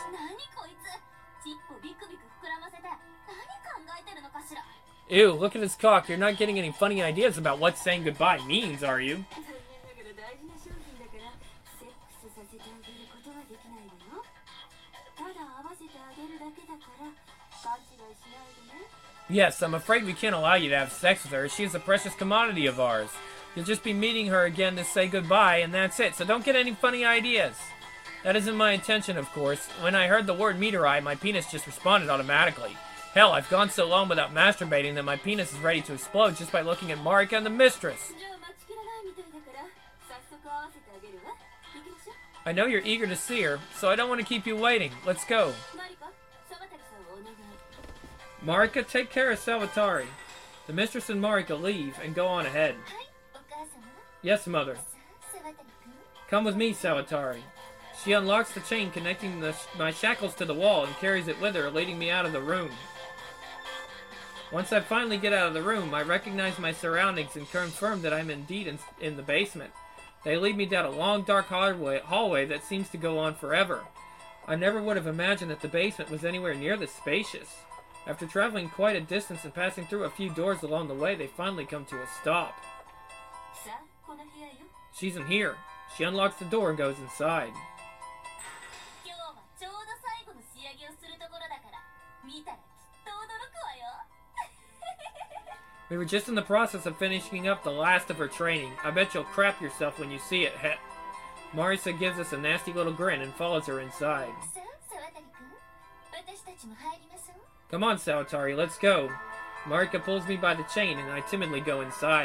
Ew, look at his cock. You're not getting any funny ideas about what saying goodbye means, are you? Yes, I'm afraid we can't allow you to have sex with her. She is a precious commodity of ours. You'll just be meeting her again to say goodbye, and that's it. So don't get any funny ideas. That isn't my intention, of course. When I heard the word meteorite, my penis just responded automatically. Hell, I've gone so long without masturbating that my penis is ready to explode just by looking at Marika and the mistress. I know you're eager to see her, so I don't want to keep you waiting. Let's go. Marika, take care of Salvatore. The mistress and Marika leave and go on ahead. Yes, mother. Come with me, Salvatore. She unlocks the chain connecting the sh my shackles to the wall and carries it with her, leading me out of the room. Once I finally get out of the room, I recognize my surroundings and confirm that I'm indeed in, in the basement. They lead me down a long, dark hallway, hallway that seems to go on forever. I never would have imagined that the basement was anywhere near this spacious. After traveling quite a distance and passing through a few doors along the way, they finally come to a stop. She's in here. She unlocks the door and goes inside. We were just in the process of finishing up the last of her training. I bet you'll crap yourself when you see it. Heh. Marisa gives us a nasty little grin and follows her inside. Come on, Salvatore, let's go. Marika pulls me by the chain and I timidly go inside.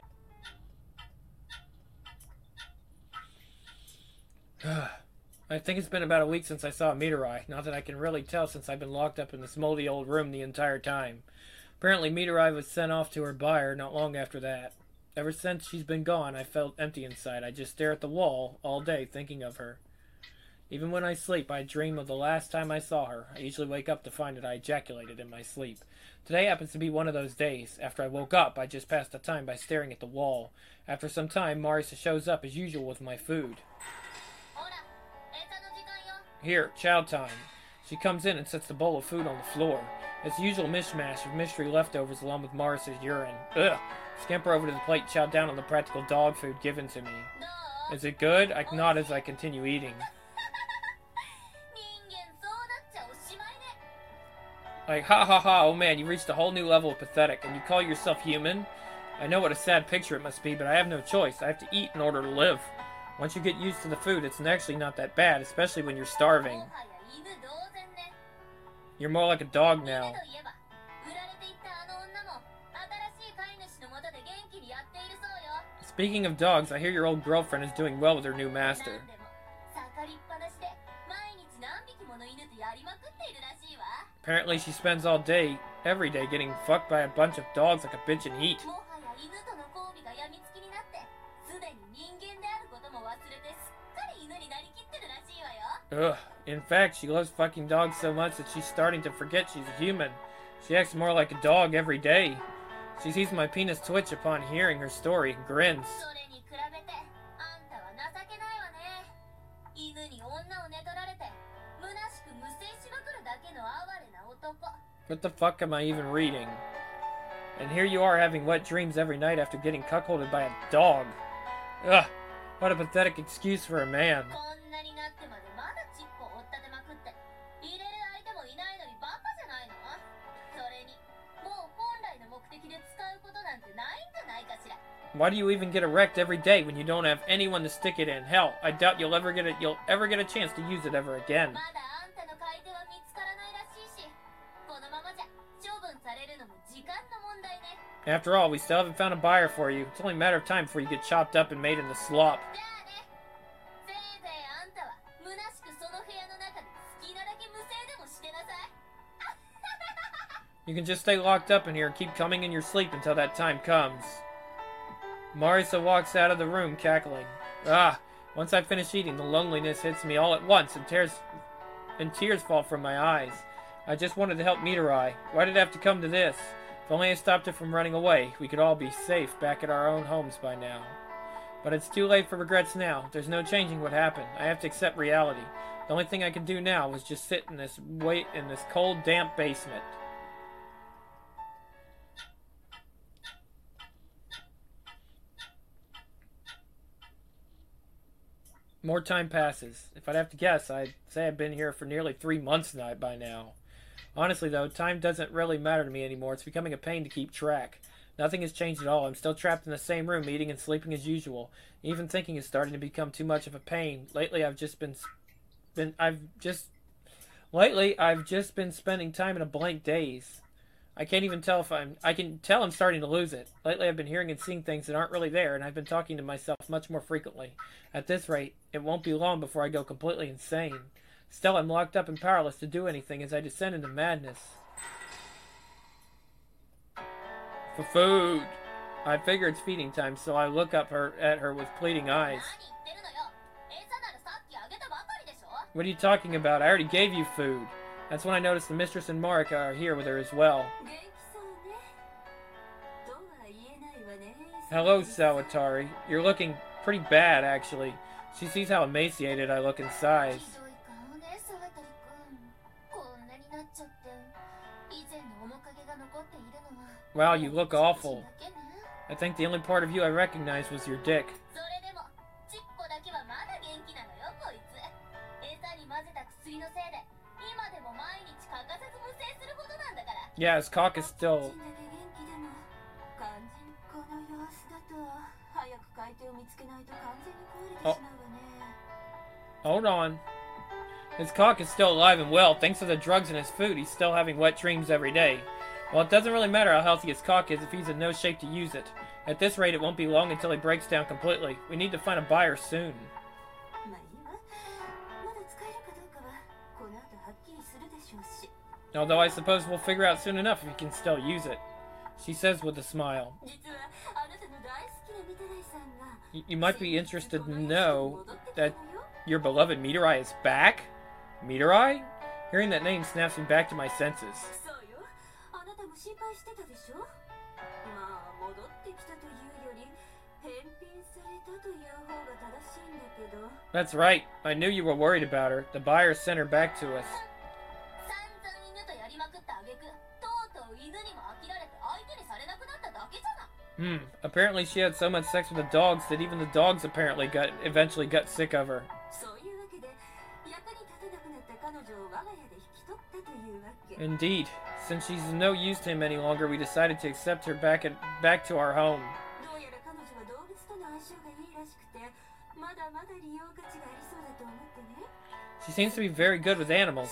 I think it's been about a week since I saw Mitarai. Not that I can really tell since I've been locked up in this moldy old room the entire time. Apparently Mitarai was sent off to her buyer not long after that. Ever since she's been gone, I felt empty inside. I just stare at the wall all day thinking of her. Even when I sleep, I dream of the last time I saw her. I usually wake up to find that I ejaculated in my sleep. Today happens to be one of those days. After I woke up, I just passed the time by staring at the wall. After some time, Marisa shows up as usual with my food. Here, chow time. She comes in and sets the bowl of food on the floor. It's the usual mishmash of mystery leftovers along with Marisa's urine. Ugh! Scamper over to the plate, chow down on the practical dog food given to me. Is it good? I nod as I continue eating. Like, ha ha ha, oh man, you reached a whole new level of pathetic, and you call yourself human? I know what a sad picture it must be, but I have no choice. I have to eat in order to live. Once you get used to the food, it's actually not that bad, especially when you're starving. You're more like a dog now. Speaking of dogs, I hear your old girlfriend is doing well with her new master. Apparently she spends all day, every day, getting fucked by a bunch of dogs like a bitch in heat. Ugh. In fact, she loves fucking dogs so much that she's starting to forget she's a human. She acts more like a dog every day. She sees my penis twitch upon hearing her story and grins. What the fuck am I even reading? And here you are having wet dreams every night after getting cuckolded by a dog. Ugh. What a pathetic excuse for a man. Why do you even get erect every day when you don't have anyone to stick it in? Hell, I doubt you'll ever get it. You'll ever get a chance to use it ever again. After all, we still haven't found a buyer for you. It's only a matter of time before you get chopped up and made into slop. You can just stay locked up in here and keep coming in your sleep until that time comes. Marisa walks out of the room, cackling. Ah, once I finish eating, the loneliness hits me all at once, and tears, and tears fall from my eyes. I just wanted to help Mitarai. Why did it have to come to this? If only I stopped it from running away, we could all be safe back at our own homes by now. But it's too late for regrets now. There's no changing what happened. I have to accept reality. The only thing I can do now was just sit in this wait in this cold, damp basement. More time passes. If I'd have to guess, I'd say I've been here for nearly three months now by now. Honestly, though, time doesn't really matter to me anymore. It's becoming a pain to keep track. Nothing has changed at all. I'm still trapped in the same room, eating and sleeping as usual. Even thinking is starting to become too much of a pain. Lately, I've just been, been I've just, lately, I've just been spending time in a blank daze. I can't even tell if I'm, I can tell I'm starting to lose it. Lately I've been hearing and seeing things that aren't really there, and I've been talking to myself much more frequently. At this rate, it won't be long before I go completely insane. Still, I'm locked up and powerless to do anything as I descend into madness. For food! I figure it's feeding time, so I look up her at her with pleading eyes. What are you talking about? I already gave you food. That's when I noticed the mistress and Marika are here with her as well. Hello, Sawatari. You're looking pretty bad, actually. She sees how emaciated I look inside. Wow, you look awful. I think the only part of you I recognized was your dick. Yeah, his cock is still... Oh. Hold on. His cock is still alive and well. Thanks to the drugs in his food, he's still having wet dreams every day. Well, it doesn't really matter how healthy his cock is if he's in no shape to use it. At this rate, it won't be long until he breaks down completely. We need to find a buyer soon. Although I suppose we'll figure out soon enough if he can still use it. She says with a smile. Y you might be interested to know that your beloved Mitarai is back? Mitarai? Hearing that name snaps me back to my senses. That's right. I knew you were worried about her. The buyer sent her back to us. Hmm. Apparently she had so much sex with the dogs that even the dogs apparently got eventually got sick of her. Indeed. Since she's no use to him any longer, we decided to accept her back at back to our home. She seems to be very good with animals.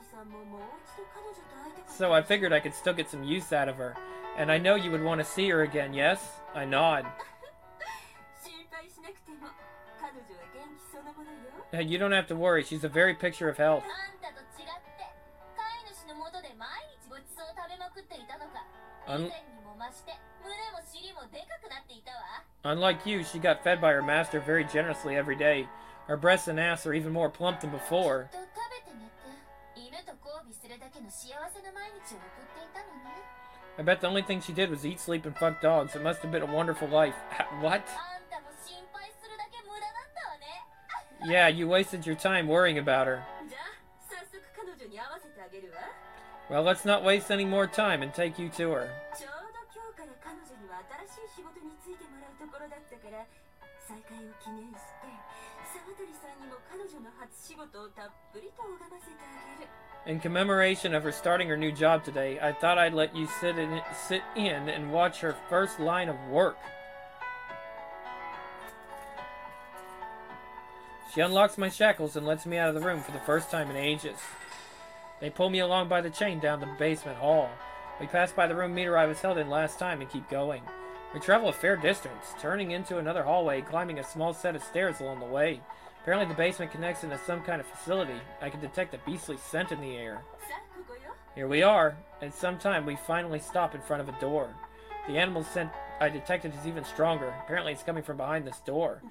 So I figured I could still get some use out of her. And I know you would want to see her again, yes? I nod. Hey, you don't have to worry. She's a very picture of health. Un Unlike you, she got fed by her master very generously every day. Her breasts and ass are even more plump than before. I bet the only thing she did was eat, sleep, and fuck dogs. It must have been a wonderful life. What? Yeah, you wasted your time worrying about her. Well, let's not waste any more time and take you to her. In commemoration of her starting her new job today, I thought I'd let you sit in, sit in and watch her first line of work. She unlocks my shackles and lets me out of the room for the first time in ages. They pull me along by the chain down the basement hall. We pass by the room Mitarai was held in last time and keep going. We travel a fair distance, turning into another hallway, climbing a small set of stairs along the way. Apparently the basement connects into some kind of facility. I can detect a beastly scent in the air. Here we are. At some time, we finally stop in front of a door. The animal scent I detected is even stronger. Apparently it's coming from behind this door.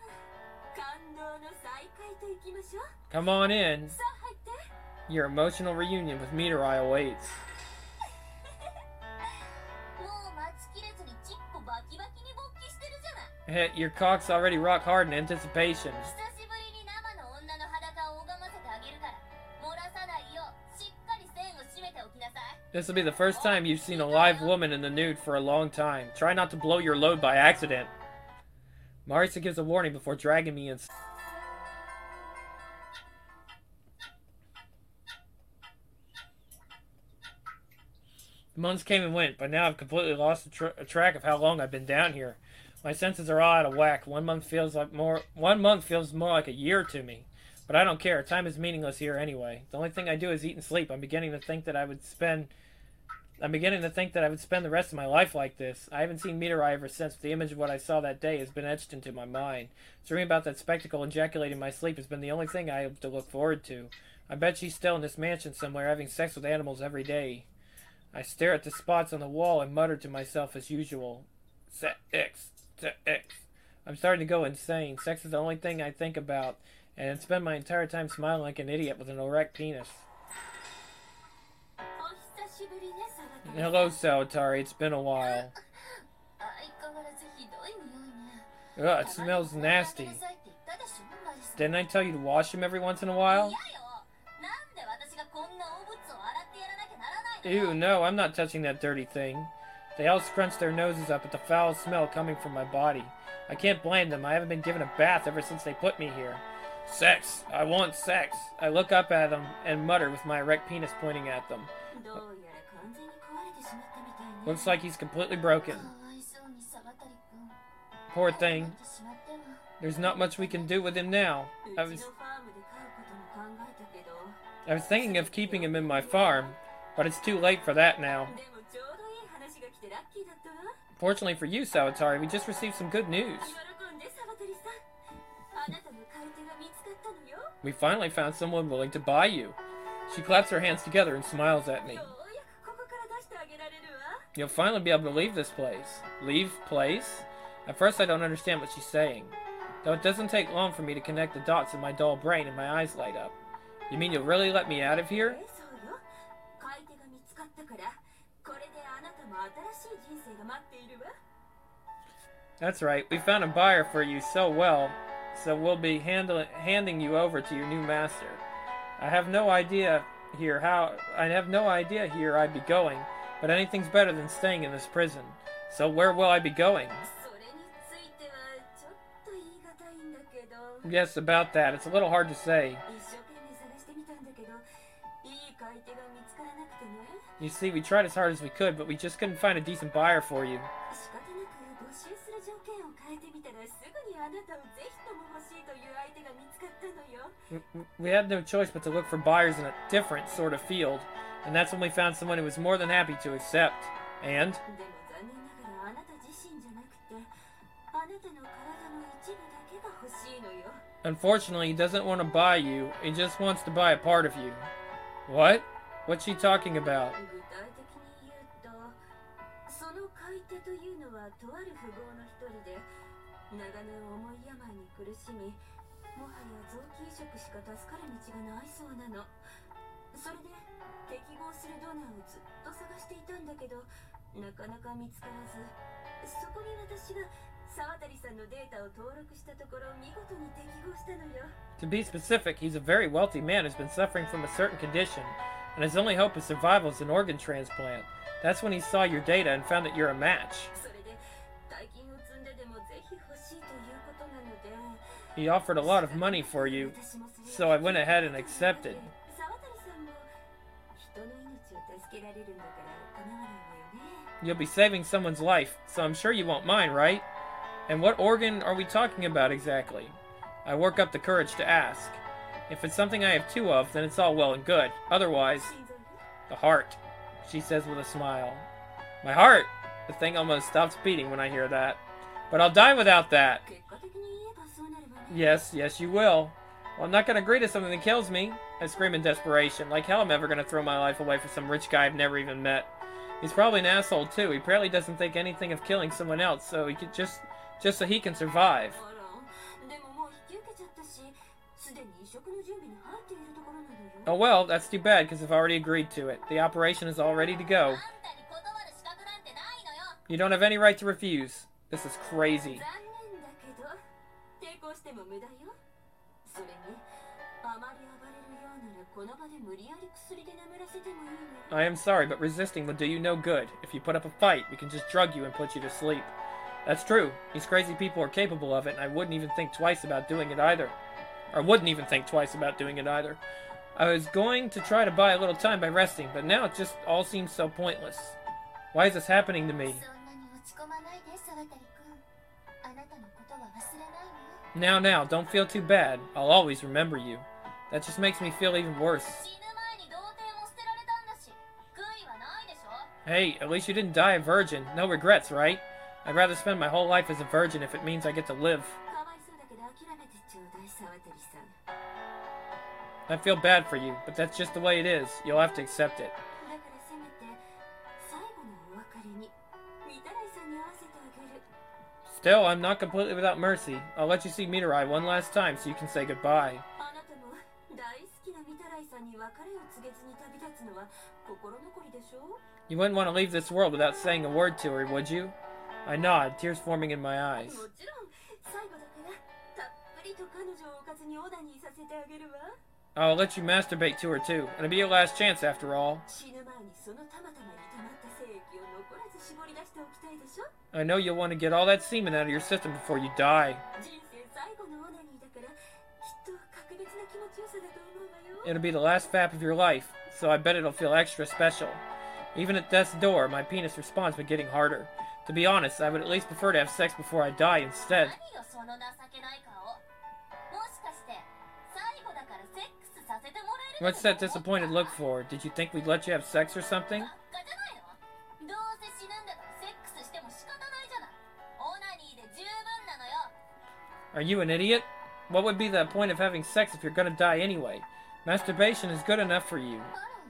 Come on in. Your emotional reunion with Mitarai awaits. Your cock's already rock hard in anticipation. This will be the first time you've seen a live woman in the nude for a long time. Try not to blow your load by accident. Marisa gives a warning before dragging me in. The months came and went, but now I've completely lost the tra track of how long I've been down here. My senses are all out of whack. One month feels like more. One month feels more like a year to me. But I don't care. Time is meaningless here anyway. The only thing I do is eat and sleep. I'm beginning to think that I would spend... I'm beginning to think that I would spend the rest of my life like this. I haven't seen Mitarai ever since, but the image of what I saw that day has been etched into my mind. Dreaming about that spectacle ejaculating my sleep has been the only thing I have to look forward to. I bet she's still in this mansion somewhere having sex with animals every day. I stare at the spots on the wall and mutter to myself as usual. Sex. Sex. I'm starting to go insane. Sex is the only thing I think about. And I'd spend my entire time smiling like an idiot with an erect penis. Hello, Sawatari. It's been a while. Ugh, it smells nasty. Didn't I tell you to wash him every once in a while? Ew, no, I'm not touching that dirty thing. They all scrunch their noses up at the foul smell coming from my body. I can't blame them. I haven't been given a bath ever since they put me here. Sex. I want sex. I look up at them and mutter with my erect penis pointing at them. Looks like he's completely broken. Poor thing. There's not much we can do with him now. I was... I was thinking of keeping him in my farm, but it's too late for that now. Fortunately for you, Sawatari, we just received some good news. We finally found someone willing to buy you. She claps her hands together and smiles at me. You'll finally be able to leave this place. Leave place? At first I don't understand what she's saying. Though it doesn't take long for me to connect the dots in my dull brain and my eyes light up. You mean you'll really let me out of here? That's right. We found a buyer for you so well. So we'll be handling, handing you over to your new master. I have no idea here how... I have no idea here I'd be going, but anything's better than staying in this prison. So where will I be going? Yes, about that. It's a little hard to say. You see, we tried as hard as we could, but we just couldn't find a decent buyer for you. We had no choice but to look for buyers in a different sort of field, and that's when we found someone who was more than happy to accept. And? Unfortunately, he doesn't want to buy you, he just wants to buy a part of you. What? What's she talking about? To be specific, he's a very wealthy man who's been suffering from a certain condition, and his only hope of survival is an organ transplant. That's when he saw your data and found that you're a match. He offered a lot of money for you, so I went ahead and accepted. You'll be saving someone's life, so I'm sure you won't mind, right? And what organ are we talking about exactly? I work up the courage to ask. If it's something I have two of, then it's all well and good. Otherwise, the heart, she says with a smile. My heart! The thing almost stops beating when I hear that. But I'll die without that. Yes, yes you will. Well, I'm not going to agree to something that kills me. I scream in desperation. Like hell I'm ever going to throw my life away for some rich guy I've never even met. He's probably an asshole too. He apparently doesn't think anything of killing someone else, so he could just, just so he can survive. Oh well, that's too bad because I've already agreed to it. The operation is all ready to go. You don't have any right to refuse. This is crazy. I am sorry, but resisting will do you no good. If you put up a fight, we can just drug you and put you to sleep. That's true. These crazy people are capable of it, and I wouldn't even think twice about doing it either. Or wouldn't even think twice about doing it either. I was going to try to buy a little time by resting, but now it just all seems so pointless. Why is this happening to me? Now, now, don't feel too bad. I'll always remember you. That just makes me feel even worse. Hey, at least you didn't die a virgin. No regrets, right? I'd rather spend my whole life as a virgin if it means I get to live. I feel bad for you, but that's just the way it is. You'll have to accept it. Still, I'm not completely without mercy. I'll let you see Mitarai one last time so you can say goodbye. You wouldn't want to leave this world without saying a word to her, would you? I nod, tears forming in my eyes. I'll let you masturbate to her too. It'll be your last chance after all. I know you'll want to get all that semen out of your system before you die. It'll be the last fap of your life, so I bet it'll feel extra special. Even at death's door, my penis responds by getting harder. To be honest, I would at least prefer to have sex before I die instead. What's that disappointed look for? Did you think we'd let you have sex or something? Are you an idiot? What would be the point of having sex if you're gonna die anyway? Masturbation is good enough for you.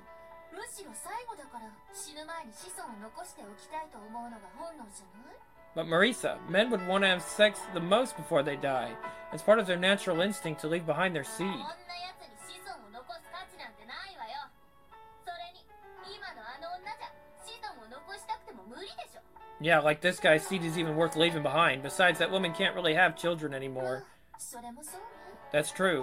But Marisa, men would want to have sex the most before they die. It's part of their natural instinct to leave behind their seed. Yeah, like this guy's seed is even worth leaving behind. Besides, that woman can't really have children anymore. That's true.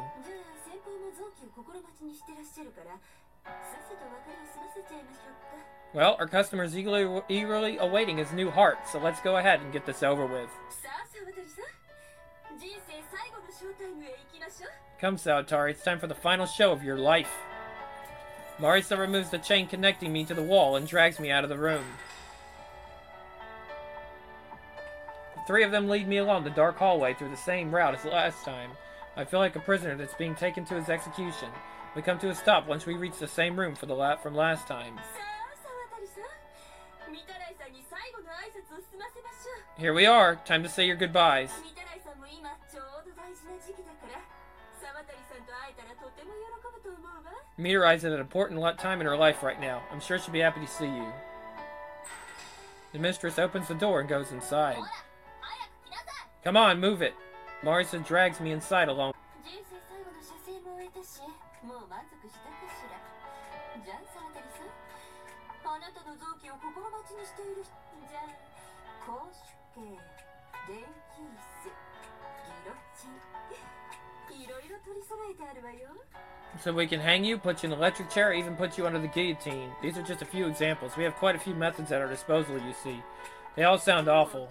Well, our customer is eagerly, eagerly awaiting his new heart, so let's go ahead and get this over with. Come, Sawatari, it's time for the final show of your life. Marisa removes the chain connecting me to the wall and drags me out of the room. The three of them lead me along the dark hallway through the same route as last time. I feel like a prisoner that's being taken to his execution. We come to a stop once we reach the same room for the la from last time. Here we are. Time to say your goodbyes. Mitarai's at an important time in her life right now. I'm sure she'll be happy to see you. The mistress opens the door and goes inside. Come on, move it. Marisa drags me inside along. So we can hang you, put you in an electric chair, or even put you under the guillotine. These are just a few examples. We have quite a few methods at our disposal, you see. They all sound awful.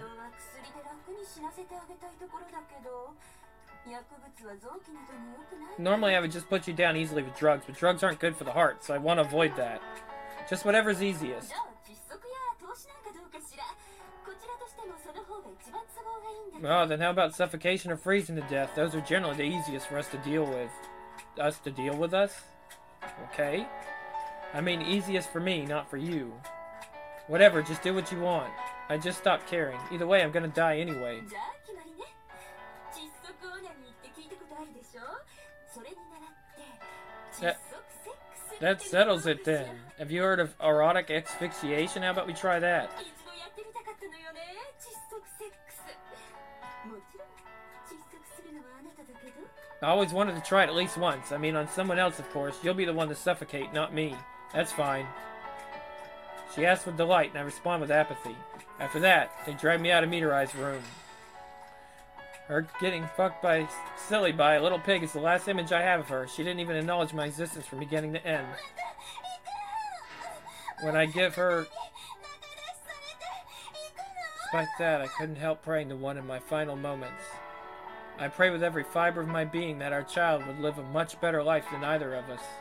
Normally I would just put you down easily with drugs, but drugs aren't good for the heart, so I want to avoid that. Just whatever's easiest. Well, then how about suffocation or freezing to death? Those are generally the easiest for us to deal with. Us to deal with us? Okay. I mean easiest for me, not for you. Whatever, just do what you want. I just stopped caring. Either way, I'm gonna die anyway. That, that settles it then. Have you heard of erotic asphyxiation? How about we try that? I always wanted to try it at least once. I mean, on someone else, of course. You'll be the one to suffocate, not me. That's fine. She asked with delight, and I respond with apathy. After that, they dragged me out of Meteor Eye's room. Her getting fucked by silly by a little pig is the last image I have of her. She didn't even acknowledge my existence from beginning to end. When I give her... Despite that, I couldn't help praying to one in my final moments. I pray with every fiber of my being that our child would live a much better life than either of us.